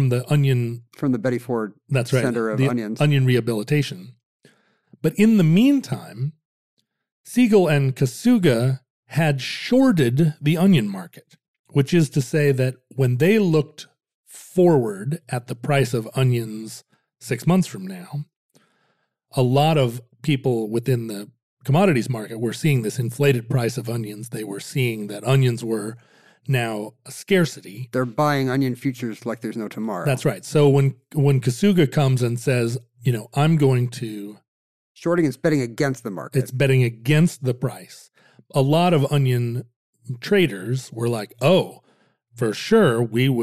S10: Betty Ford
S8: that's right,
S10: Center of Onions.
S8: Onion rehabilitation. But in the meantime, Siegel and Kasuga had shorted the onion market, which is to say that when they looked forward at the price of onions 6 months from now, a lot of people within the commodities market were seeing this inflated price of onions. They were seeing that onions were now a scarcity.
S10: They're buying onion futures like there's no tomorrow.
S8: That's right. So when Kasuga comes and says, I'm going to...
S10: Shorting is betting against the market.
S8: It's betting against the price. A lot of onion traders were like, oh, for sure,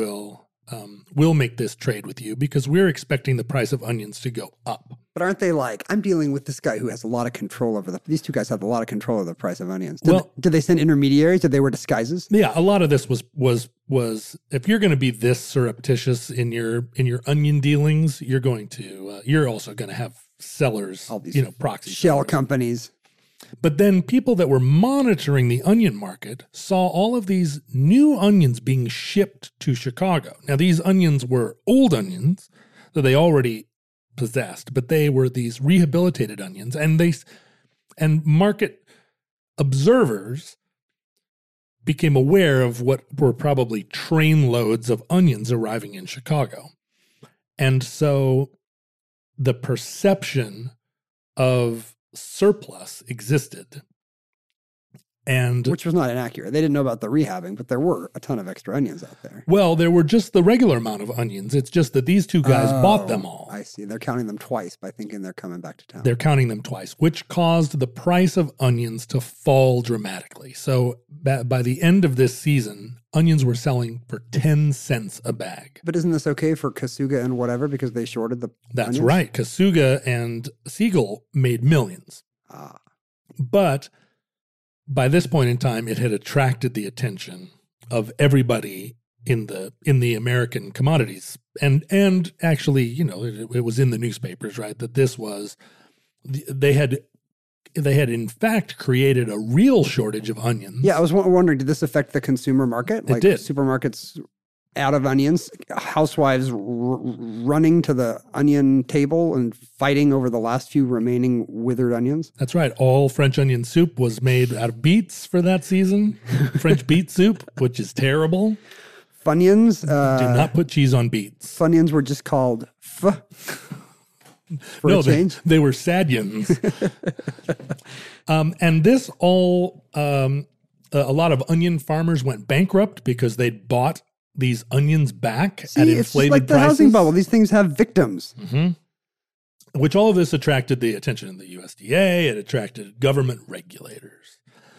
S8: we'll make this trade with you because we're expecting the price of onions to go up.
S10: But aren't they like, I'm dealing with this guy who has a lot of control over these two guys have a lot of control over the price of onions. Did they send intermediaries? Did they wear disguises?
S8: Yeah, a lot of this was if you're going to be this surreptitious in your onion dealings, you're also going to have sellers, all these proxy
S10: shell
S8: sellers.
S10: Companies.
S8: But then people that were monitoring the onion market saw all of these new onions being shipped to Chicago. Now, these onions were old onions that they already possessed, but they were these rehabilitated onions. And market observers became aware of what were probably train loads of onions arriving in Chicago. And so the perception of surplus existed. And
S10: which was not inaccurate. They didn't know about the rehabbing, but there were a ton of extra onions out there.
S8: Well, there were just the regular amount of onions. It's just that these two guys bought them all.
S10: I see. They're counting them twice by thinking they're coming back to town.
S8: They're counting them twice, which caused the price of onions to fall dramatically. So by the end of this season, onions were selling for 10 cents a bag.
S10: But isn't this okay for Kasuga and whatever because they shorted the
S8: That's
S10: onions?
S8: Right. Kasuga and Siegel made millions. But by this point in time, it had attracted the attention of everybody in the American commodities, and actually, it was in the newspapers, right? That this was they had in fact created a real shortage of onions.
S10: Yeah, I was wondering, did this affect the consumer market?
S8: It did.
S10: Supermarkets out of onions, housewives running to the onion table and fighting over the last few remaining withered onions.
S8: That's right. All French onion soup was made out of beets for that season. French beet soup, which is terrible.
S10: Funyuns.
S8: Do not put cheese on beets.
S10: Funyuns were just called for
S8: no,
S10: a change.
S8: They were Sadyans. And this all, a lot of onion farmers went bankrupt because they'd bought these onions back at inflated
S10: it's just like the
S8: prices.
S10: housing bubble. These things have victims.
S8: Mm-hmm. Which all of this attracted the attention of the USDA. It attracted government regulators.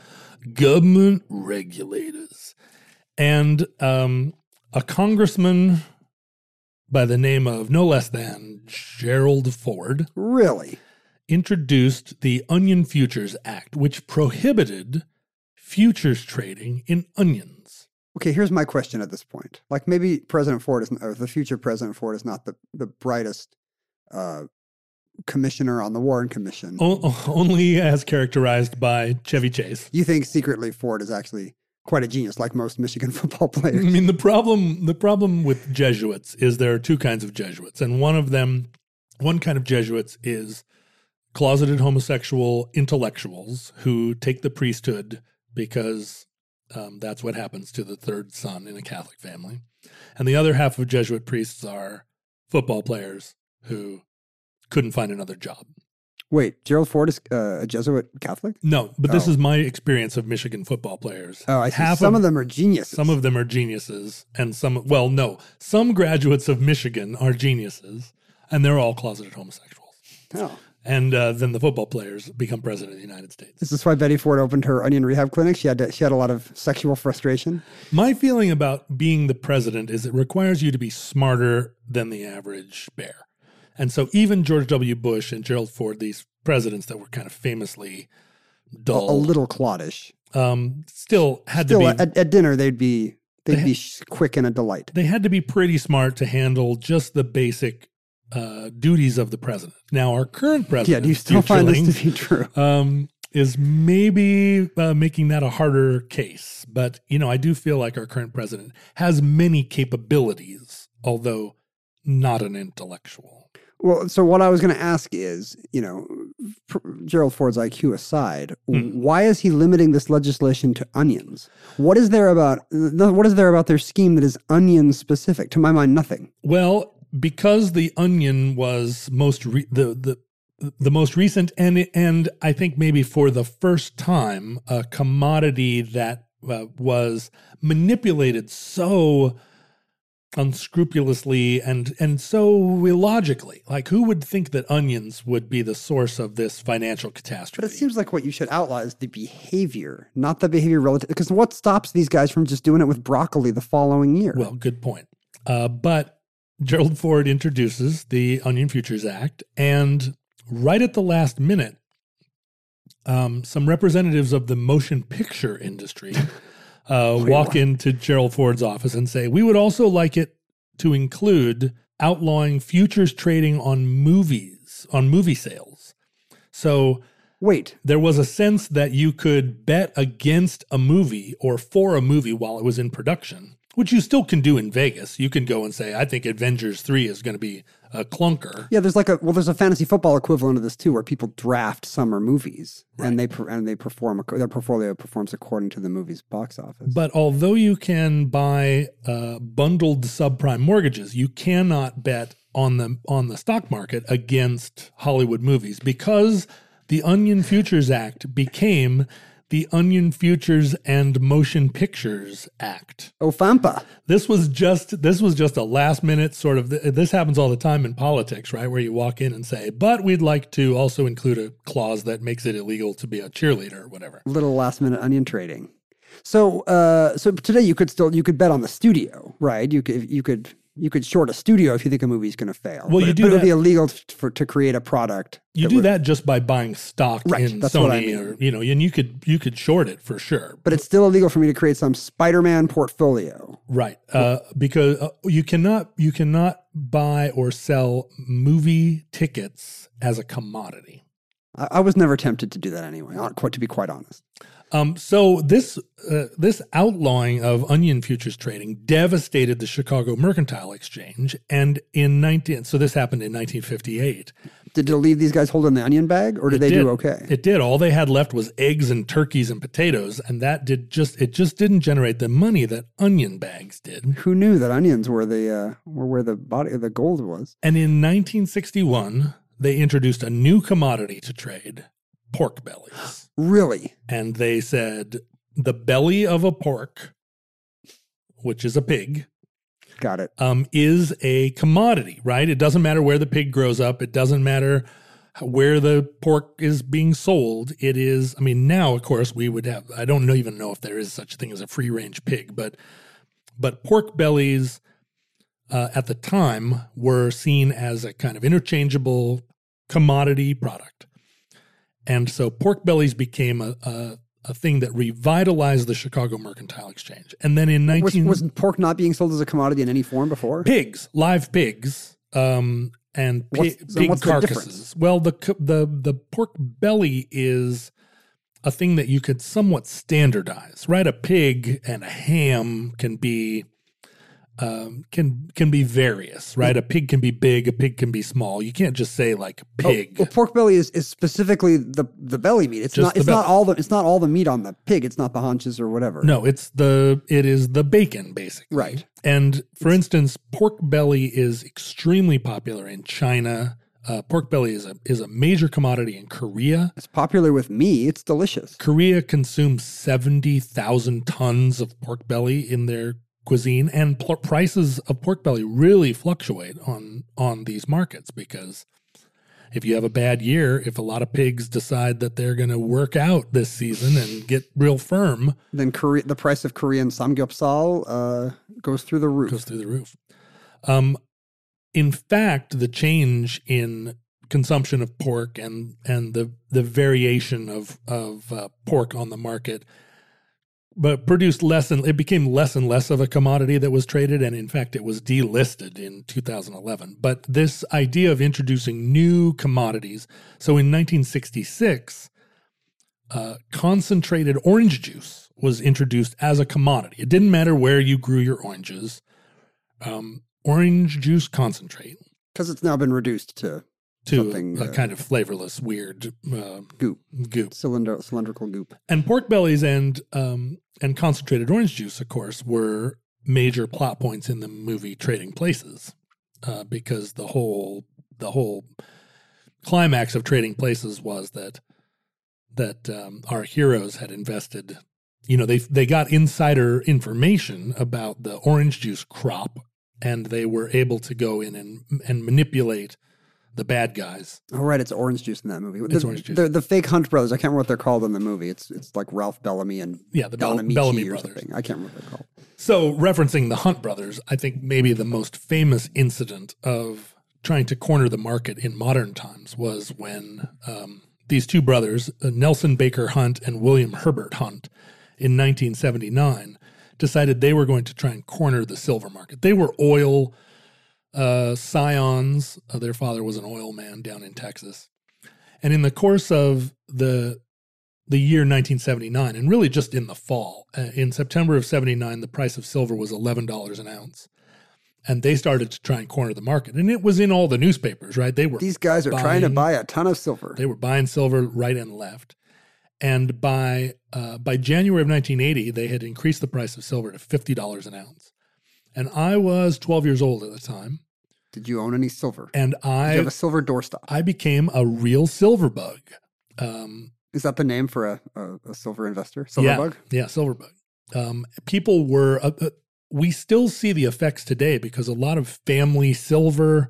S8: And a congressman by the name of no less than Gerald Ford.
S10: Really?
S8: Introduced the Onion Futures Act, which prohibited futures trading in onions.
S10: Okay, here's my question at this point. Like maybe President Ford or the future President Ford is not the brightest commissioner on the Warren Commission.
S8: Only as characterized by Chevy Chase.
S10: You think secretly Ford is actually quite a genius, like most Michigan football players.
S8: I mean, the problem with Jesuits is there are two kinds of Jesuits, and one kind of Jesuits is closeted homosexual intellectuals who take the priesthood because that's what happens to the third son in a Catholic family. And the other half of Jesuit priests are football players who couldn't find another job.
S10: Wait, Gerald Ford is a Jesuit Catholic?
S8: No, but this is my experience of Michigan football players.
S10: Oh, I see. Some of them are geniuses.
S8: Some of them are geniuses, and some graduates of Michigan are geniuses. And they're all closeted homosexuals.
S10: Oh.
S8: And then the football players become president of the United States.
S10: Is this why Betty Ford opened her onion rehab clinic? She had a lot of sexual frustration.
S8: My feeling about being the president is it requires you to be smarter than the average bear. And so even George W. Bush and Gerald Ford, these presidents that were kind of famously dull,
S10: a little cloddish,
S8: still had to be
S10: at dinner. They'd be quick and a delight.
S8: They had to be pretty smart to handle just the basic duties of the president. Now, our current president,
S10: do you still find this to be true?
S8: Is maybe making that a harder case. But, I do feel like our current president has many capabilities, although not an intellectual.
S10: Well, so what I was going to ask is, Gerald Ford's IQ aside, why is he limiting this legislation to onions? What is there about their scheme that is onion specific? To my mind, nothing.
S8: Well, because the onion was the most recent and I think maybe for the first time a commodity that was manipulated so unscrupulously and so illogically. Like, who would think that onions would be the source of this financial catastrophe?
S10: But it seems like what you should outline is the behavior, not the behavior relative. Because what stops these guys from just doing it with broccoli the following year?
S8: Well, good point. But Gerald Ford introduces the Onion Futures Act, and right at the last minute, some representatives of the motion picture industry walk into Gerald Ford's office and say, we would also like it to include outlawing futures trading on movie sales. So
S10: wait,
S8: there was a sense that you could bet against a movie or for a movie while it was in production, which you still can do in Vegas. You can go and say, I think Avengers 3 is going to be a clunker.
S10: Yeah, there's there's a fantasy football equivalent of this too, where people draft summer movies, right, and they perform, their portfolio performs according to the movie's box office.
S8: But although you can buy bundled subprime mortgages, you cannot bet on the stock market against Hollywood movies, because the Onion Futures Act became the Onion Futures and Motion Pictures Act.
S10: OFAMPA.
S8: This was just a last minute sort of, this happens all the time in politics, right? Where you walk in and say, but we'd like to also include a clause that makes it illegal to be a cheerleader or whatever.
S10: Little last minute onion trading. So today you could bet on the studio, right? You could short a studio if you think a movie's going to fail.
S8: Well,
S10: but it would be illegal to create a product.
S8: You do that just by buying stock in
S10: that's
S8: Sony,
S10: what I mean.
S8: or and you could short it for sure.
S10: But it's still illegal for me to create some Spider-Man portfolio,
S8: right? Because you cannot buy or sell movie tickets as a commodity.
S10: I was never tempted to do that anyway. To be quite honest.
S8: So this outlawing of onion futures trading devastated the Chicago Mercantile Exchange, and so this happened in 1958.
S10: Did it leave these guys holding the onion bag, or did they do okay?
S8: It did. All they had left was eggs and turkeys and potatoes, and it just didn't generate the money that onion bags did.
S10: Who knew that onions were where the gold was?
S8: And in 1961, they introduced a new commodity to trade: pork bellies.
S10: Really?
S8: And they said the belly of a pork, which is a pig,
S10: got it,
S8: is a commodity, right? It doesn't matter where the pig grows up. It doesn't matter where the pork is being sold. It is, now, of course, we would have, I don't even know if there is such a thing as a free-range pig, but pork bellies at the time were seen as a kind of interchangeable commodity product. And so pork bellies became a thing that revitalized the Chicago Mercantile Exchange. And then in
S10: was pork not being sold as a commodity in any form before?
S8: Pigs, live pigs, and pig carcasses. Well, the pork belly is a thing that you could somewhat standardize, right? A pig and a ham can be various, right? A pig can be big, a pig can be small. You can't just say like pig.
S10: Well, pork belly is specifically the belly meat. It's not all the meat on the pig. It's not the haunches or whatever.
S8: No, it is the bacon basically.
S10: Right.
S8: And for instance, pork belly is extremely popular in China. Pork belly is a major commodity in Korea.
S10: It's popular with me. It's delicious.
S8: Korea consumes 70,000 tons of pork belly in their cuisine, and prices of pork belly really fluctuate on these markets, because if you have a bad year, if a lot of pigs decide that they're going to work out this season and get real firm,
S10: then the price of Korean samgyeopsal goes through the roof.
S8: In fact, the change in consumption of pork and the variation of pork on the market, but it became less and less of a commodity that was traded, and in fact, it was delisted in 2011. But this idea of introducing new commodities, so in 1966, concentrated orange juice was introduced as a commodity. It didn't matter where you grew your oranges. Orange juice concentrate.
S10: Because it's now been reduced to
S8: a kind of flavorless, weird
S10: goop, cylindrical goop.
S8: And pork bellies and concentrated orange juice, of course, were major plot points in the movie Trading Places, because the whole climax of Trading Places was that our heroes had invested. They got insider information about the orange juice crop, and they were able to go in and manipulate the bad guys.
S10: Oh, right. It's orange juice in that movie.
S8: It's orange juice.
S10: The fake Hunt brothers. I can't remember what they're called in the movie. It's like Ralph Bellamy and
S8: the Bellamy brothers.
S10: Something. I can't remember what they're called.
S8: So referencing the Hunt brothers, I think maybe the most famous incident of trying to corner the market in modern times was when these two brothers, Nelson Baker Hunt and William Herbert Hunt, in 1979, decided they were going to try and corner the silver market. They were oil scions. Their father was an oil man down in Texas. And in the course of the year 1979, and really just in the fall, in September of 79, the price of silver was $11 an ounce. And they started to try and corner the market. And it was in all the newspapers, right?
S10: These guys are trying to buy a ton of silver.
S8: They were buying silver right and left. And by January of 1980, they had increased the price of silver to $50 an ounce. And I was 12 years old at the time.
S10: Did you own any silver?
S8: And
S10: Did you have a silver doorstop?
S8: I became a real silver bug.
S10: Is that the name for a silver investor? Silver bug?
S8: Yeah, silver bug. People were... we still see the effects today because a lot of family silverware,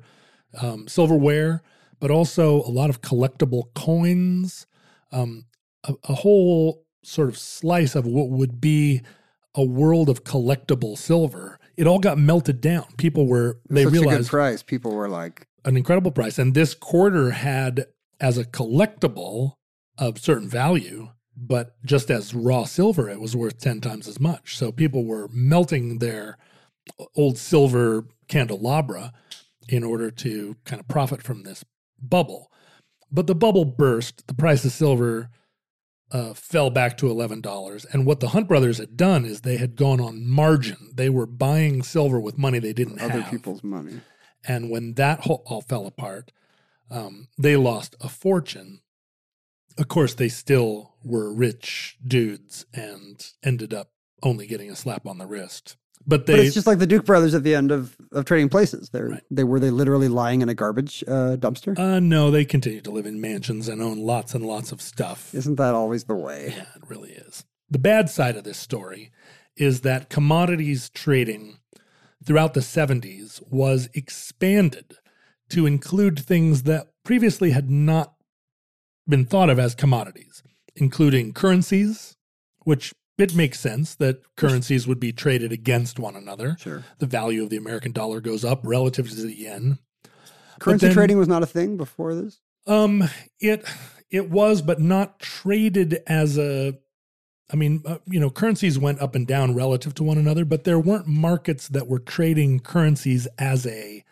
S8: but also a lot of collectible coins, a whole sort of slice of what would be a world of collectible silver. It all got melted down. People they realized
S10: a good price. People were like
S8: an incredible price. And this quarter had, as a collectible of certain value, but just as raw silver, it was worth 10 times as much. So people were melting their old silver candelabra in order to kind of profit from this bubble. But the bubble burst. The price of silver fell back to $11. And what the Hunt brothers had done is they had gone on margin. They were buying silver with money they didn't have.
S10: Other people's money.
S8: And when that all fell apart, they lost a fortune. Of course, they still were rich dudes and ended up only getting a slap on the wrist. But
S10: it's just like the Duke brothers at the end of Trading Places. They were literally lying in a garbage dumpster?
S8: No, they continued to live in mansions and own lots and lots of stuff.
S10: Isn't that always the way?
S8: Yeah, it really is. The bad side of this story is that commodities trading throughout the 70s was expanded to include things that previously had not been thought of as commodities, including currencies, which it makes sense that currencies would be traded against one another.
S10: Sure.
S8: The value of the American dollar goes up relative to the yen.
S10: Currency trading was not a thing before this?
S8: It was, but not traded as a... I mean, currencies went up and down relative to one another, but there weren't markets that were trading currencies as a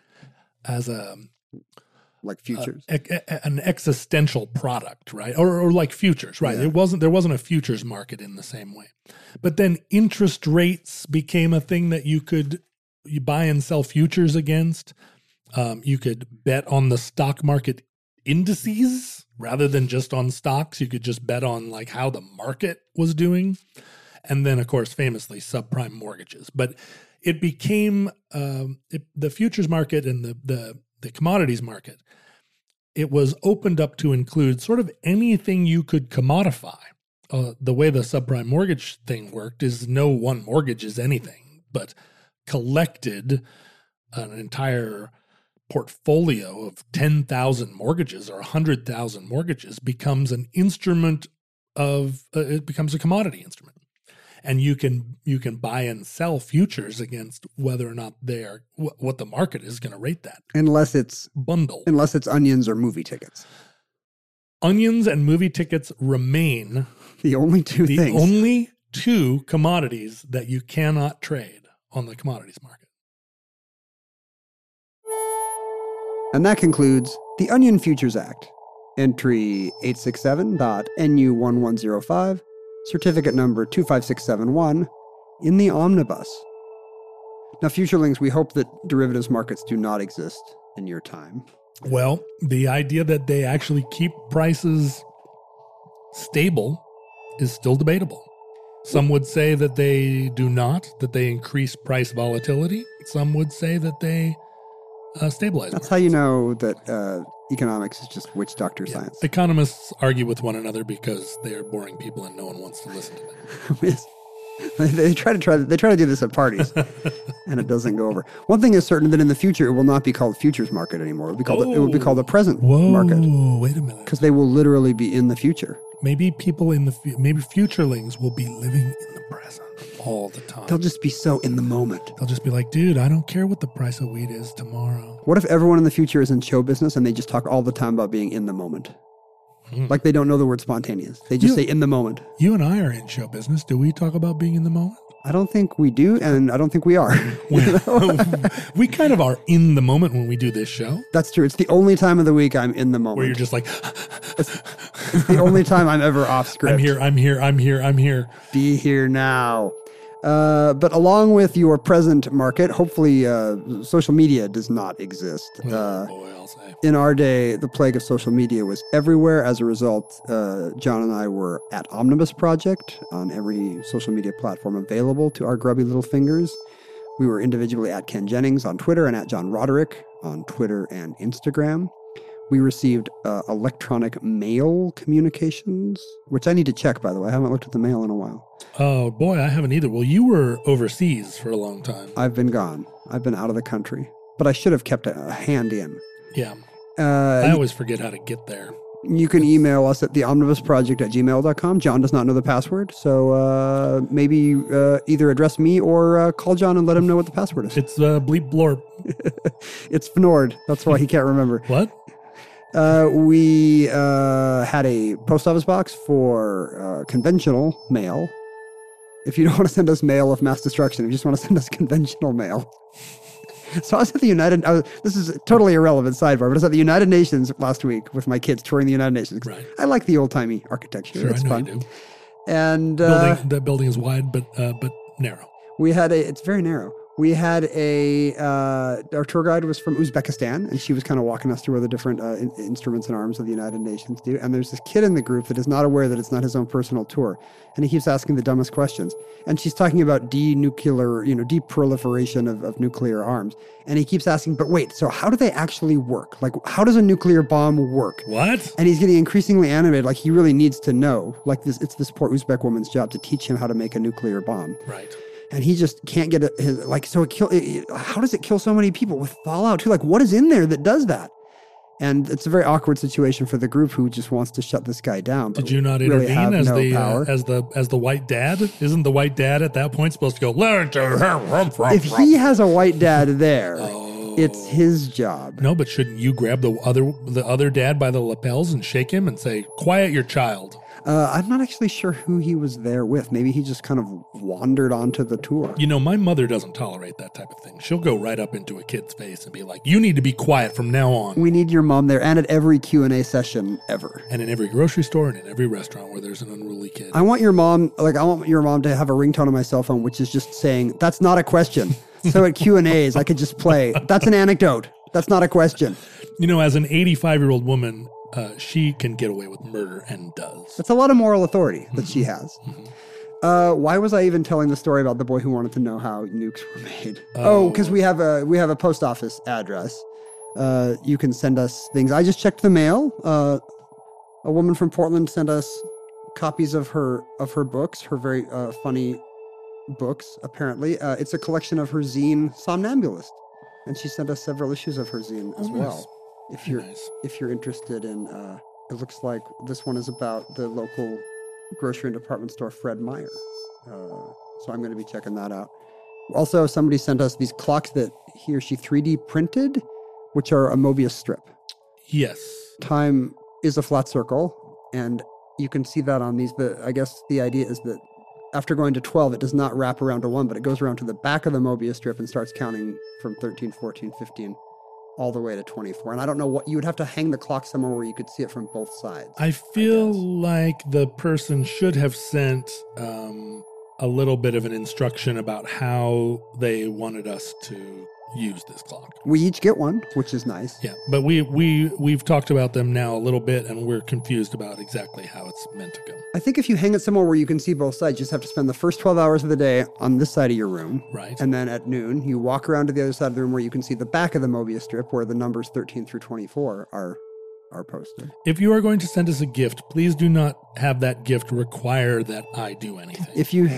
S10: like futures,
S8: an existential product, right? Or like futures, right?
S10: Yeah.
S8: There wasn't a futures market in the same way. But then interest rates became a thing that you buy and sell futures against. You could bet on the stock market indices rather than just on stocks. You could just bet on like how the market was doing. And then, of course, famously subprime mortgages. But it became the futures market and the commodities market. It was opened up to include sort of anything you could commodify. The way the subprime mortgage thing worked is no one mortgage is anything, but collected an entire portfolio of 10,000 mortgages or 100,000 mortgages becomes an instrument of, it becomes a commodity instrument. And you can buy and sell futures against whether or not they're, what the market is going to rate that.
S10: Unless it's
S8: bundle.
S10: Unless it's onions or movie tickets.
S8: Onions and movie tickets remain
S10: the only two things.
S8: The only two commodities that you cannot trade on the commodities market.
S10: And that concludes the Onion Futures Act. Entry 867.NU1105, certificate number 25671, in the omnibus. Now, Futurelings, we hope that derivatives markets do not exist in your time.
S8: Well, the idea that they actually keep prices stable is still debatable. Some would say that they do not, that they increase price volatility. Some would say that they stabilize
S10: That's
S8: markets.
S10: how you know that economics is just witch doctor science.
S8: Economists argue with one another because they are boring people and no one wants to listen to them.
S10: They try to do this at parties, and it doesn't go over. One thing is certain, that in the future it will not be called futures market anymore. It will be called the present market.
S8: Wait a minute.
S10: Because they will literally be in the future.
S8: Maybe people maybe futurelings will be living in the present all the time.
S10: They'll just be so in the moment.
S8: They'll just be like, dude, I don't care what the price of wheat is tomorrow.
S10: What if everyone in the future is in show business and they just talk all the time about being in the moment? Like they don't know the word spontaneous. They just say in the moment.
S8: You and I are in show business. Do we talk about being in the moment?
S10: I don't think we do, and I don't think we are.
S8: We kind of are in the moment when we do this show.
S10: That's true. It's the only time of the week I'm in the moment.
S8: Where you're just like...
S10: it's the only time I'm ever off script.
S8: I'm here.
S10: Be here now. But along with your present market, hopefully social media does not exist.
S8: I'll say.
S10: In our day, the plague of social media was everywhere. As a result, John and I were at Omnibus Project on every social media platform available to our grubby little fingers. We were individually at Ken Jennings on Twitter and at John Roderick on Twitter and Instagram. We received electronic mail communications, which I need to check, by the way. I haven't looked at the mail in a while.
S8: Oh, boy, I haven't either. Well, you were overseas for a long time.
S10: I've been gone. I've been out of the country. But I should have kept a hand in.
S8: Yeah. I always forget how to get there.
S10: You can email us at theomnibusproject@gmail.com. John does not know the password, so maybe either address me or call John and let him know what the password is.
S8: It's bleep blorp.
S10: It's Fnord. That's why he can't remember.
S8: What?
S10: We had a post office box for conventional mail. If you don't want to send us mail of mass destruction, if you just want to send us conventional mail. So I was at the this is a totally irrelevant sidebar, but I was at the United Nations last week with my kids touring the United Nations.
S8: Right.
S10: I like the old-timey architecture.
S8: Sure,
S10: it's
S8: I know
S10: fun.
S8: you do.
S10: And
S8: that building is wide, but narrow.
S10: It's very narrow. We had our tour guide was from Uzbekistan, and she was kind of walking us through what the different instruments and arms of the United Nations do. And there's this kid in the group that is not aware that it's not his own personal tour. And he keeps asking the dumbest questions. And she's talking about deproliferation of nuclear arms. And he keeps asking, but wait, so how do they actually work? Like, how does a nuclear bomb work?
S8: What?
S10: And he's getting increasingly animated, like he really needs to know. Like it's this poor Uzbek woman's job to teach him how to make a nuclear bomb.
S8: Right.
S10: And he just can't get how does it kill so many people with fallout too? Like, what is in there that does that? And it's a very awkward situation for the group who just wants to shut this guy down.
S8: Did you not intervene as the white dad? Isn't the white dad at that point supposed to go?
S10: If he has a white dad there, it's his job.
S8: No, but shouldn't you grab the other dad by the lapels and shake him and say, "Quiet your child"?
S10: I'm not actually sure who he was there with. Maybe he just kind of wandered onto the tour.
S8: You know, my mother doesn't tolerate that type of thing. She'll go right up into a kid's face and be like, "You need to be quiet from now on."
S10: We need your mom there, and at every Q&A session ever.
S8: And in every grocery store and in every restaurant where there's an unruly kid.
S10: I want your mom to have a ringtone on my cell phone, which is just saying, "That's not a question." So at Q&As, I could just play, "That's an anecdote. That's not a question."
S8: You know, as an 85-year-old woman, she can get away with murder and does.
S10: That's a lot of moral authority that she has. Why was I even telling the story about the boy who wanted to know how nukes were made? Because we have a post office address. You can send us things. I just checked the mail. A woman from Portland sent us copies of her books, her very funny books, apparently. It's a collection of her zine, Somnambulist. And she sent us several issues of her zine as well. If you're interested in, it looks like this one is about the local grocery and department store, Fred Meyer. So I'm going to be checking that out. Also, somebody sent us these clocks that he or she 3D printed, which are a Mobius strip.
S8: Yes.
S10: Time is a flat circle, and you can see that on these. But I guess the idea is that after going to 12, it does not wrap around to 1, but it goes around to the back of the Mobius strip and starts counting from 13, 14, 15, all the way to 24. And I don't know what, you would have to hang the clock somewhere where you could see it from both sides.
S8: I feel like the person should have sent a little bit of an instruction about how they wanted us to use this clock.
S10: We each get one, which is nice.
S8: Yeah, but we've talked about them now a little bit, and we're confused about exactly how it's meant to go.
S10: I think if you hang it somewhere where you can see both sides, you just have to spend the first 12 hours of the day on this side of your room.
S8: Right.
S10: And then at noon, you walk around to the other side of the room where you can see the back of the Mobius strip where the numbers 13 through 24 are posted.
S8: If you are going to send us a gift, please do not have that gift require that I do anything.
S10: If you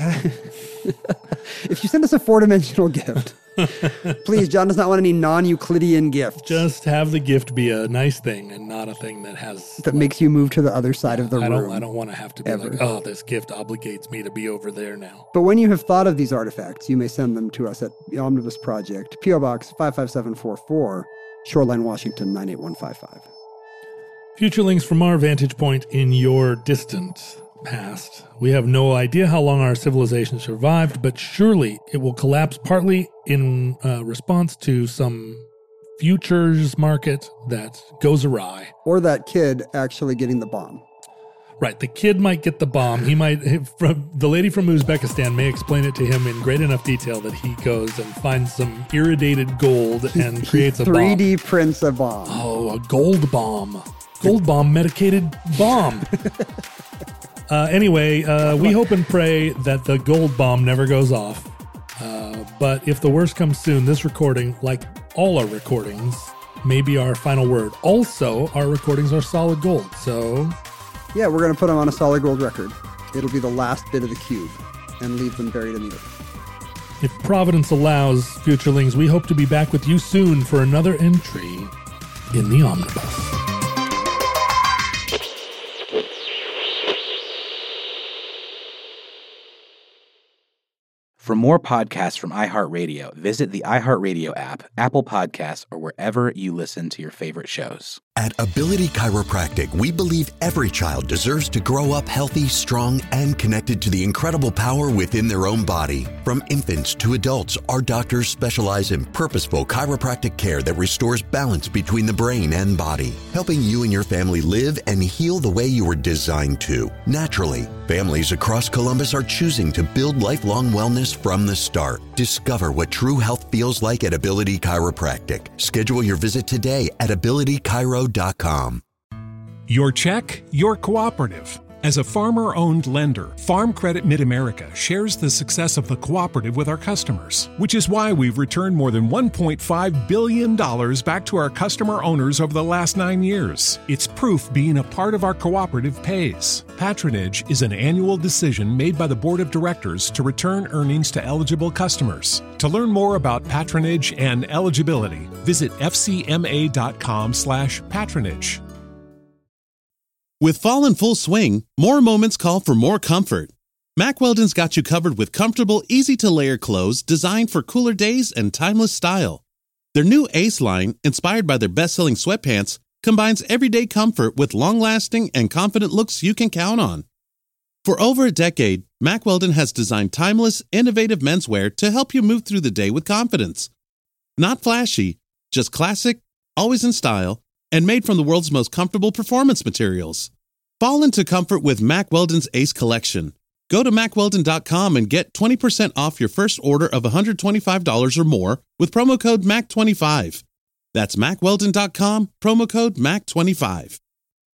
S10: send us a 4-dimensional gift, please, John does not want any non-Euclidean gifts.
S8: Just have the gift be a nice thing and not a thing that
S10: makes you move to the other side of the room.
S8: I don't want to have to be like, oh, this gift obligates me to be over there now.
S10: But when you have thought of these artifacts, you may send them to us at the Omnibus Project, P.O. Box 55744, Shoreline, Washington 98155.
S8: Futurelings, from our vantage point in your distant past, we have no idea how long our civilization survived, but surely it will collapse partly in response to some futures market that goes awry.
S10: Or that kid actually getting the bomb.
S8: Right, the kid might get the bomb. He might, the lady from Uzbekistan may explain it to him in great enough detail that he goes and finds some irradiated gold and creates a
S10: 3D prints a bomb.
S8: Oh, a gold bomb. Gold bomb medicated bomb. Anyway, we hope and pray that the gold bomb never goes off. But if the worst comes soon, this recording, like all our recordings, may be our final word. Also, our recordings are solid gold, so...
S10: Yeah, we're going to put them on a solid gold record. It'll be the last bit of the cube and leave them buried in the earth.
S8: If Providence allows, Futurelings, we hope to be back with you soon for another entry in the Omnibus.
S2: For more podcasts from iHeartRadio, visit the iHeartRadio app, Apple Podcasts, or wherever you listen to your favorite shows.
S12: At Ability Chiropractic, we believe every child deserves to grow up healthy, strong, and connected to the incredible power within their own body. From infants to adults, our doctors specialize in purposeful chiropractic care that restores balance between the brain and body, helping you and your family live and heal the way you were designed to, naturally. Families across Columbus are choosing to build lifelong wellness from the start. Discover what true health feels like at Ability Chiropractic. Schedule your visit today at abilitychiro.com.
S13: Your check, your cooperative. As a farmer-owned lender, Farm Credit Mid-America shares the success of the cooperative with our customers, which is why we've returned more than $1.5 billion back to our customer owners over the last 9 years. It's proof being a part of our cooperative pays. Patronage is an annual decision made by the Board of Directors to return earnings to eligible customers. To learn more about patronage and eligibility, visit fcma.com/patronage.
S14: With fall in full swing, more moments call for more comfort. Mack Weldon's got you covered with comfortable, easy-to-layer clothes designed for cooler days and timeless style. Their new Ace line, inspired by their best-selling sweatpants, combines everyday comfort with long-lasting and confident looks you can count on. For over a decade, Mack Weldon has designed timeless, innovative menswear to help you move through the day with confidence. Not flashy, just classic, always in style, and made from the world's most comfortable performance materials. Fall into comfort with Mack Weldon's Ace Collection. Go to MackWeldon.com and get 20% off your first order of $125 or more with promo code MAC25. That's MackWeldon.com, promo code MAC25.